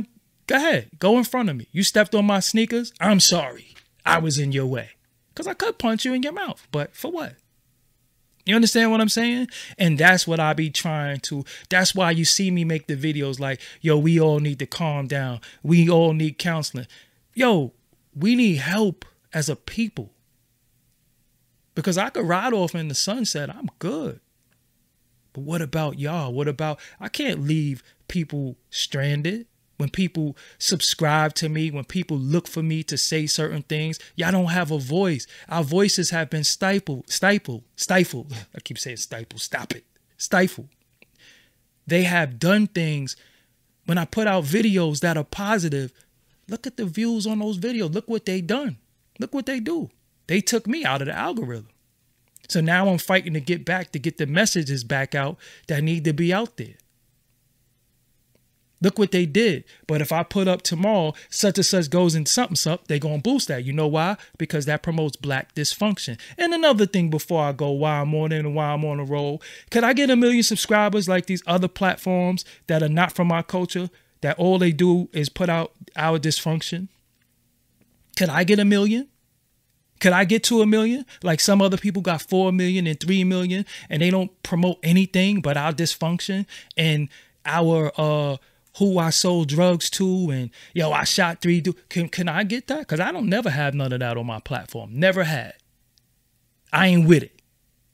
Go ahead. Go in front of me. You stepped on my sneakers. I'm sorry. I was in your way. Because I could punch you in your mouth. But for what? You understand what I'm saying? And that's what I be trying to. That's why you see me make the videos like, yo, we all need to calm down. We all need counseling. Yo, we need help as a people. Because I could ride off in the sunset. I'm good. But what about y'all? What about, I can't leave people stranded. When people subscribe to me, when people look for me to say certain things, y'all don't have a voice. Our voices have been stifled. I keep saying stifled. Stop it. Stifled. They have done things. When I put out videos that are positive, look at the views on those videos. Look what they done. Look what they do. They took me out of the algorithm. So now I'm fighting to get back, to get the messages back out that need to be out there. Look what they did. But if I put up tomorrow, such and such goes in something, they going to boost that. You know why? Because that promotes black dysfunction. And another thing before I go, why I'm on it and why I'm on a roll. Could I get 1 million subscribers like these other platforms that are not from our culture, that all they do is put out our dysfunction? Could I get 1 million? Could I get to 1 million? Like some other people got 4 million and 3 million and they don't promote anything but our dysfunction and our, who I sold drugs to, and yo, I shot 3 dudes. Can I get that? Because I don't never have none of that on my platform. Never had. I ain't with it.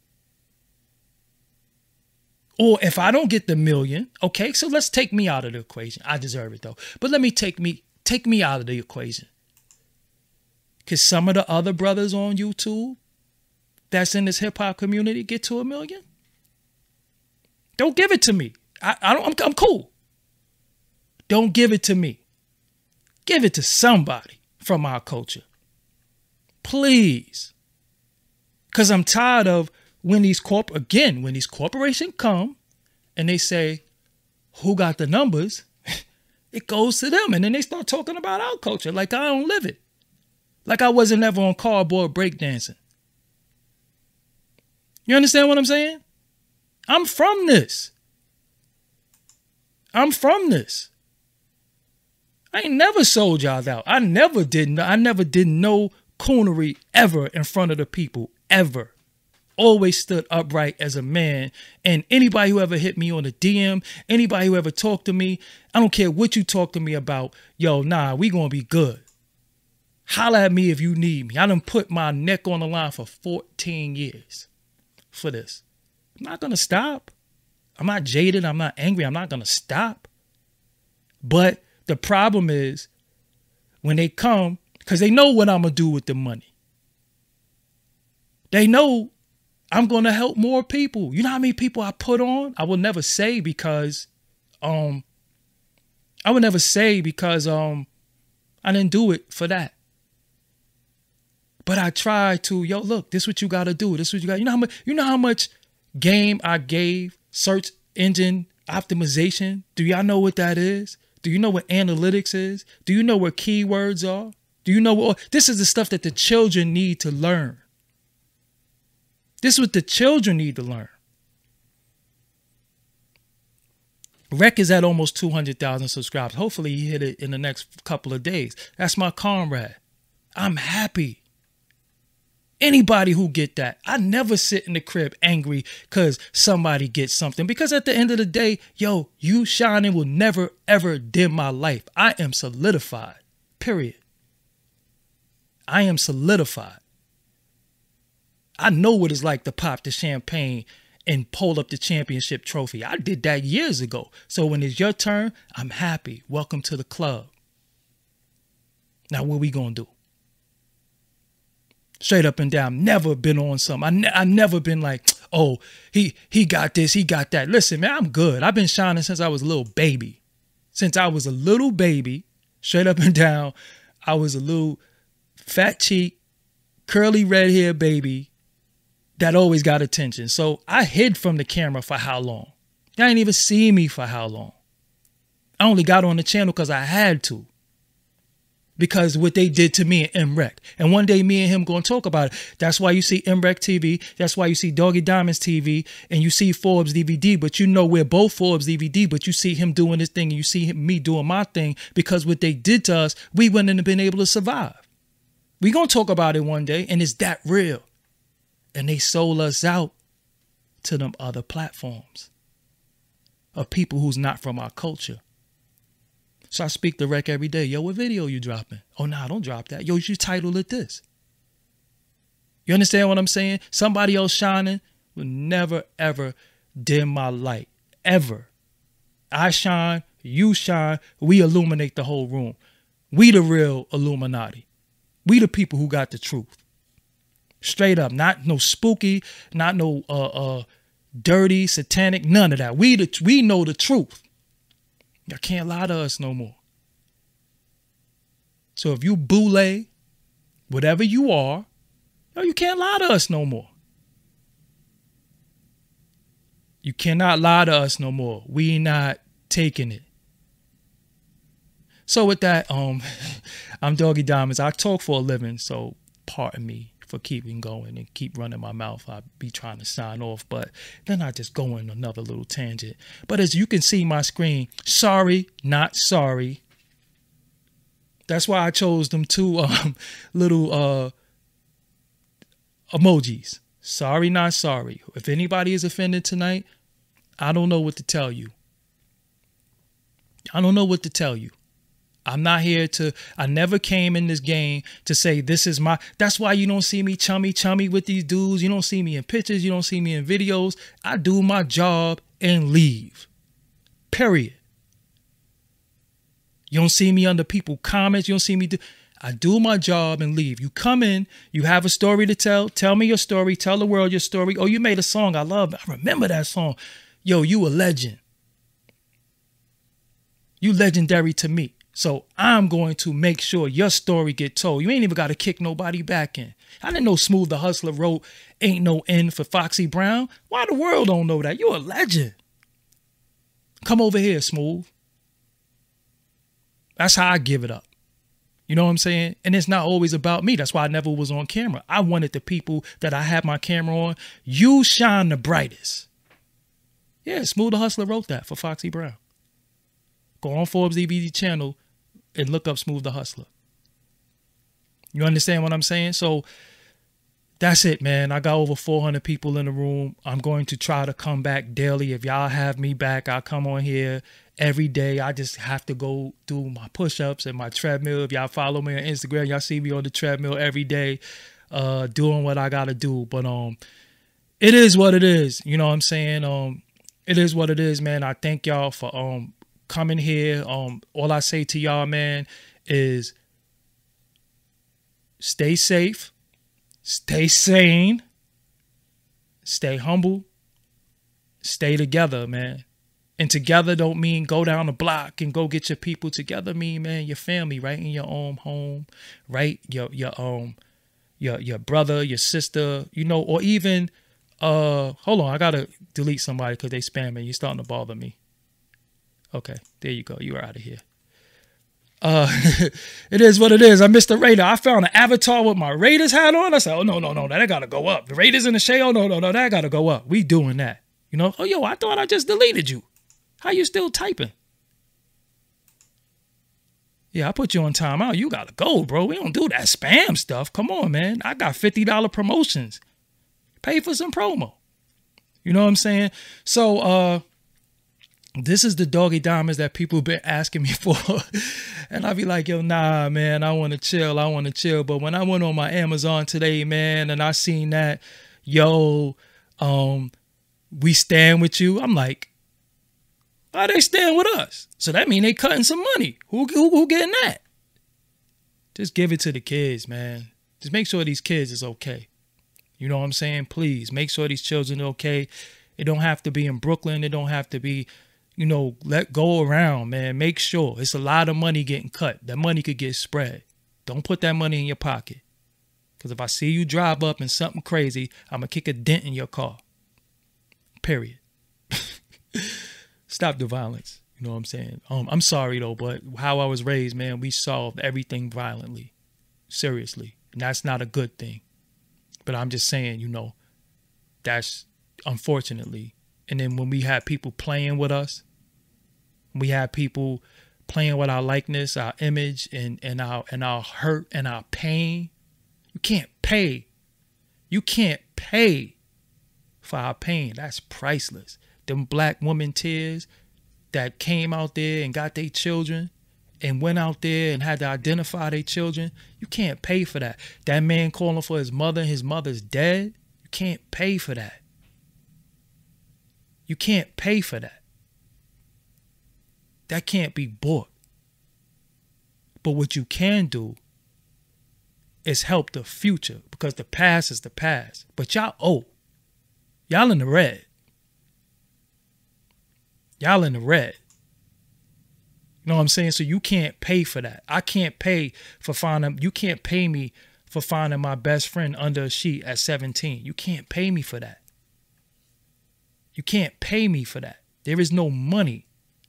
Or if I don't get the 1 million, okay, so let's take me out of the equation. I deserve it though. But let me take me out of the equation. Because some of the other brothers on YouTube that's in this hip hop community get to 1 million. Don't give it to me. I'm cool. Don't give it to me. Give it to somebody from our culture. Please. Because I'm tired of when these corporations come and they say, who got the numbers? It goes to them. And then they start talking about our culture like I don't live it. Like I wasn't ever on cardboard breakdancing. You understand what I'm saying? I'm from this. I ain't never sold y'all out. I never did no coonery ever in front of the people, ever. Always stood upright as a man. And anybody who ever hit me on the DM, anybody who ever talked to me, I don't care what you talk to me about. Yo, nah, we gonna be good. Holla at me if you need me. I done put my neck on the line for 14 years for this. I'm not gonna stop. I'm not jaded. I'm not angry. I'm not gonna stop. But the problem is when they come, because they know what I'm going to do with the money. They know I'm going to help more people. You know how many people I put on? I will never say because I didn't do it for that. But I tried to, yo, look, this is what you got to do. This is what you got. You know how much game I gave search engine optimization? Do y'all know what that is? Do you know what analytics is? Do you know what keywords are? Do you know what? This is the stuff that the children need to learn. This is what the children need to learn. Rec is at almost 200,000 subscribers. Hopefully he hit it in the next couple of days. That's my comrade. I'm happy. Anybody who get that, I never sit in the crib angry because somebody gets something. Because at the end of the day, yo, you shining will never, ever dim my life. I am solidified, period. I am solidified. I know what it's like to pop the champagne and pull up the championship trophy. I did that years ago. So when it's your turn, I'm happy. Welcome to the club. Now what we gonna do? Straight up and down. Never been on something. I never been like, oh, he got this, he got that. Listen, man, I'm good. I've been shining since I was a little baby. Since I was a little baby, straight up and down, I was a little fat cheek, curly red hair baby that always got attention. So I hid from the camera for how long? Y'all ain't even see me for how long? I only got on the channel because I had to. because what they did to me and MREC. And one day me and him going to talk about it. That's why you see MREC TV. That's why you see Doggy Diamonds TV and you see Forbes DVD. But you know we're both Forbes DVD, but you see him doing his thing and you see me doing my thing, because what they did to us, we wouldn't have been able to survive. We going to talk about it one day, and it's that real. And they sold us out to them other platforms of people who's not from our culture. So I speak to Rec every day. Yo, what video you dropping? Oh, nah, don't drop that. Yo, you title it this. You understand what I'm saying? Somebody else shining will never, ever dim my light. Ever. I shine, you shine, we illuminate the whole room. We the real Illuminati. We the people who got the truth. Straight up. Not no spooky, not no dirty, satanic, none of that. We know the truth. Y'all can't lie to us no more. So if you boule, whatever you are, you can't lie to us no more. You cannot lie to us no more. We not taking it. So with that, I'm Doggy Diamonds. I talk for a living, so pardon me for keeping going and keep running my mouth. I be trying to sign off, but then I just go in another little tangent. But as you can see my screen, sorry, not sorry. That's why I chose them two little emojis. Sorry, not sorry. If anybody is offended tonight, I don't know what to tell you. I don't know what to tell you. I'm not here I never came in this game to say this is that's why you don't see me chummy with these dudes. You don't see me in pictures. You don't see me in videos. I do my job and leave. Period. You don't see me under people's comments. You don't see me I do my job and leave. You come in, you have a story to tell me your story, tell the world your story. Oh, you made a song. I love it. I remember that song. Yo, you a legend. You legendary to me. So I'm going to make sure your story get told. You ain't even got to kick nobody back in. I didn't know Smooth the Hustler wrote Ain't No End for Foxy Brown. Why the world don't know that? You a legend. Come over here, Smooth. That's how I give it up. You know what I'm saying? And it's not always about me. That's why I never was on camera. I wanted the people that I had my camera on. You shine the brightest. Yeah, Smooth the Hustler wrote that for Foxy Brown. Go on Forbes DVD channel and look up Smooth the Hustler. You understand what I'm saying? So that's it, man. I got over 400 people in the room. I'm going to try to come back daily. If y'all have me back, I'll come on here every day. I just have to go do my push-ups and my treadmill. If y'all follow me on Instagram, y'all see me on the treadmill every day doing what I got to do. But it is what it is. You know what I'm saying? It is what it is, man. I thank y'all for coming here. All I say to y'all, man, is stay safe, stay sane, stay humble, stay together, man. And together don't mean go down the block and go get your people. Together mean, man, your family, right in your own home, right? Your brother, your sister, you know, or even hold on, I gotta delete somebody because they spamming. You're starting to bother me. Okay, there you go. You are out of here. It is what it is. I missed the Raider. I found an avatar with my Raiders hat on. I said, oh, no, that gotta go up. The Raiders in the shade. Oh, no, that gotta go up. We doing that. You know? Oh, yo, I thought I just deleted you. How you still typing? Yeah, I put you on timeout. You gotta go, bro. We don't do that spam stuff. Come on, man. I got $50 promotions. Pay for some promo. You know what I'm saying? So, this is the Doggy Diamonds that people been asking me for. And I be like, yo, nah, man, I want to chill. But when I went on my Amazon today, man, and I seen that, yo, we stand with you. I'm like, why they stand with us? So that mean they cutting some money. Who getting that? Just give it to the kids, man. Just make sure these kids is okay. You know what I'm saying? Please make sure these children are okay. It don't have to be in Brooklyn. It don't have to be, you know, let go around, man. Make sure. It's a lot of money getting cut. That money could get spread. Don't put that money in your pocket. Because if I see you drive up in something crazy, I'm going to kick a dent in your car. Period. Stop the violence. You know what I'm saying? I'm sorry though, but how I was raised, man, we solved everything violently. Seriously. And that's not a good thing. But I'm just saying, you know, that's unfortunately. And then when we have people playing with us, we have people playing with our likeness, our image, and our hurt and our pain. You can't pay. You can't pay for our pain. That's priceless. Them black woman tears that came out there and got their children and went out there and had to identify their children. You can't pay for that. That man calling for his mother's dead. You can't pay for that. You can't pay for that. That can't be bought. But what you can do is help the future, because the past is the past. But y'all owe. Y'all in the red. Y'all in the red. You know what I'm saying? So you can't pay for that. I can't pay for finding, you can't pay me for finding my best friend under a sheet at 17. You can't pay me for that. You can't pay me for that. There is no money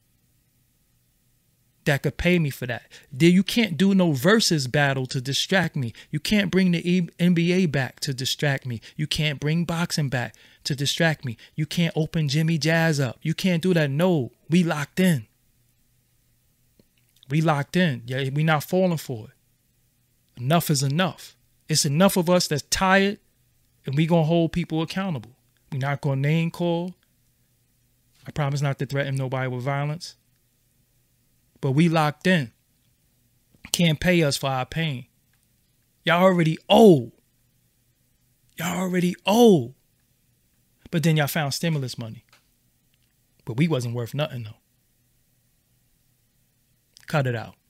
that could pay me for that. You can't do no versus battle to distract me. You can't bring the NBA back to distract me. You can't bring boxing back to distract me. You can't open Jimmy Jazz up. You can't do that. No, we locked in. We locked in. Yeah, we not falling for it. Enough is enough. It's enough of us that's tired, and we gonna hold people accountable. We're not gonna name call. I promise not to threaten nobody with violence. But we locked in. Can't pay us for our pain. Y'all already owe. Y'all already owe. But then y'all found stimulus money. But we wasn't worth nothing though. Cut it out.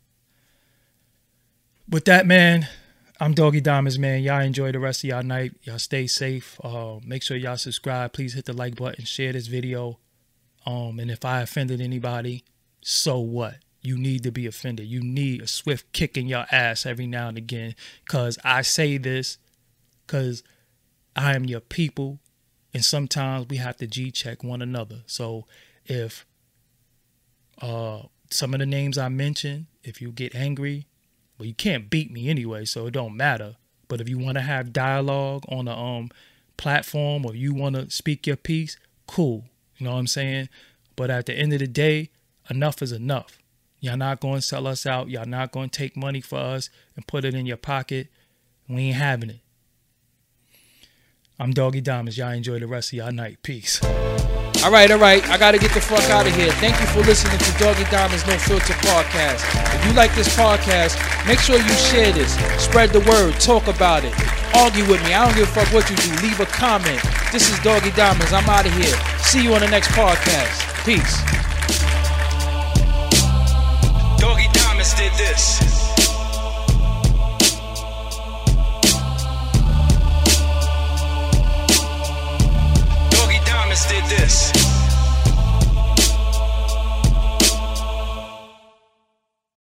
With that, man, I'm Doggy Diamonds, man. Y'all enjoy the rest of y'all night. Y'all stay safe. Make sure y'all subscribe. Please hit the like button. Share this video. And if I offended anybody, so what? You need to be offended. You need a swift kick in your ass every now and again. Because I say this because I am your people. And sometimes we have to G-check one another. So if some of the names I mentioned, if you get angry, well, you can't beat me anyway, so it don't matter. But if you want to have dialogue on a platform, or you want to speak your piece, cool. You know what I'm saying? But at the end of the day, enough is enough. Y'all not going to sell us out. Y'all not going to take money for us and put it in your pocket. We ain't having it. I'm Doggy Diamonds. Y'all enjoy the rest of y'all night. Peace. All right. I got to get the fuck out of here. Thank you for listening to Doggy Diamonds No Filter Podcast. If you like this podcast, make sure you share this. Spread the word. Talk about it. Argue with me. I don't give a fuck what you do. Leave a comment. This is Doggy Diamonds. I'm out of here. See you on the next podcast. Peace. Doggy Diamonds did this.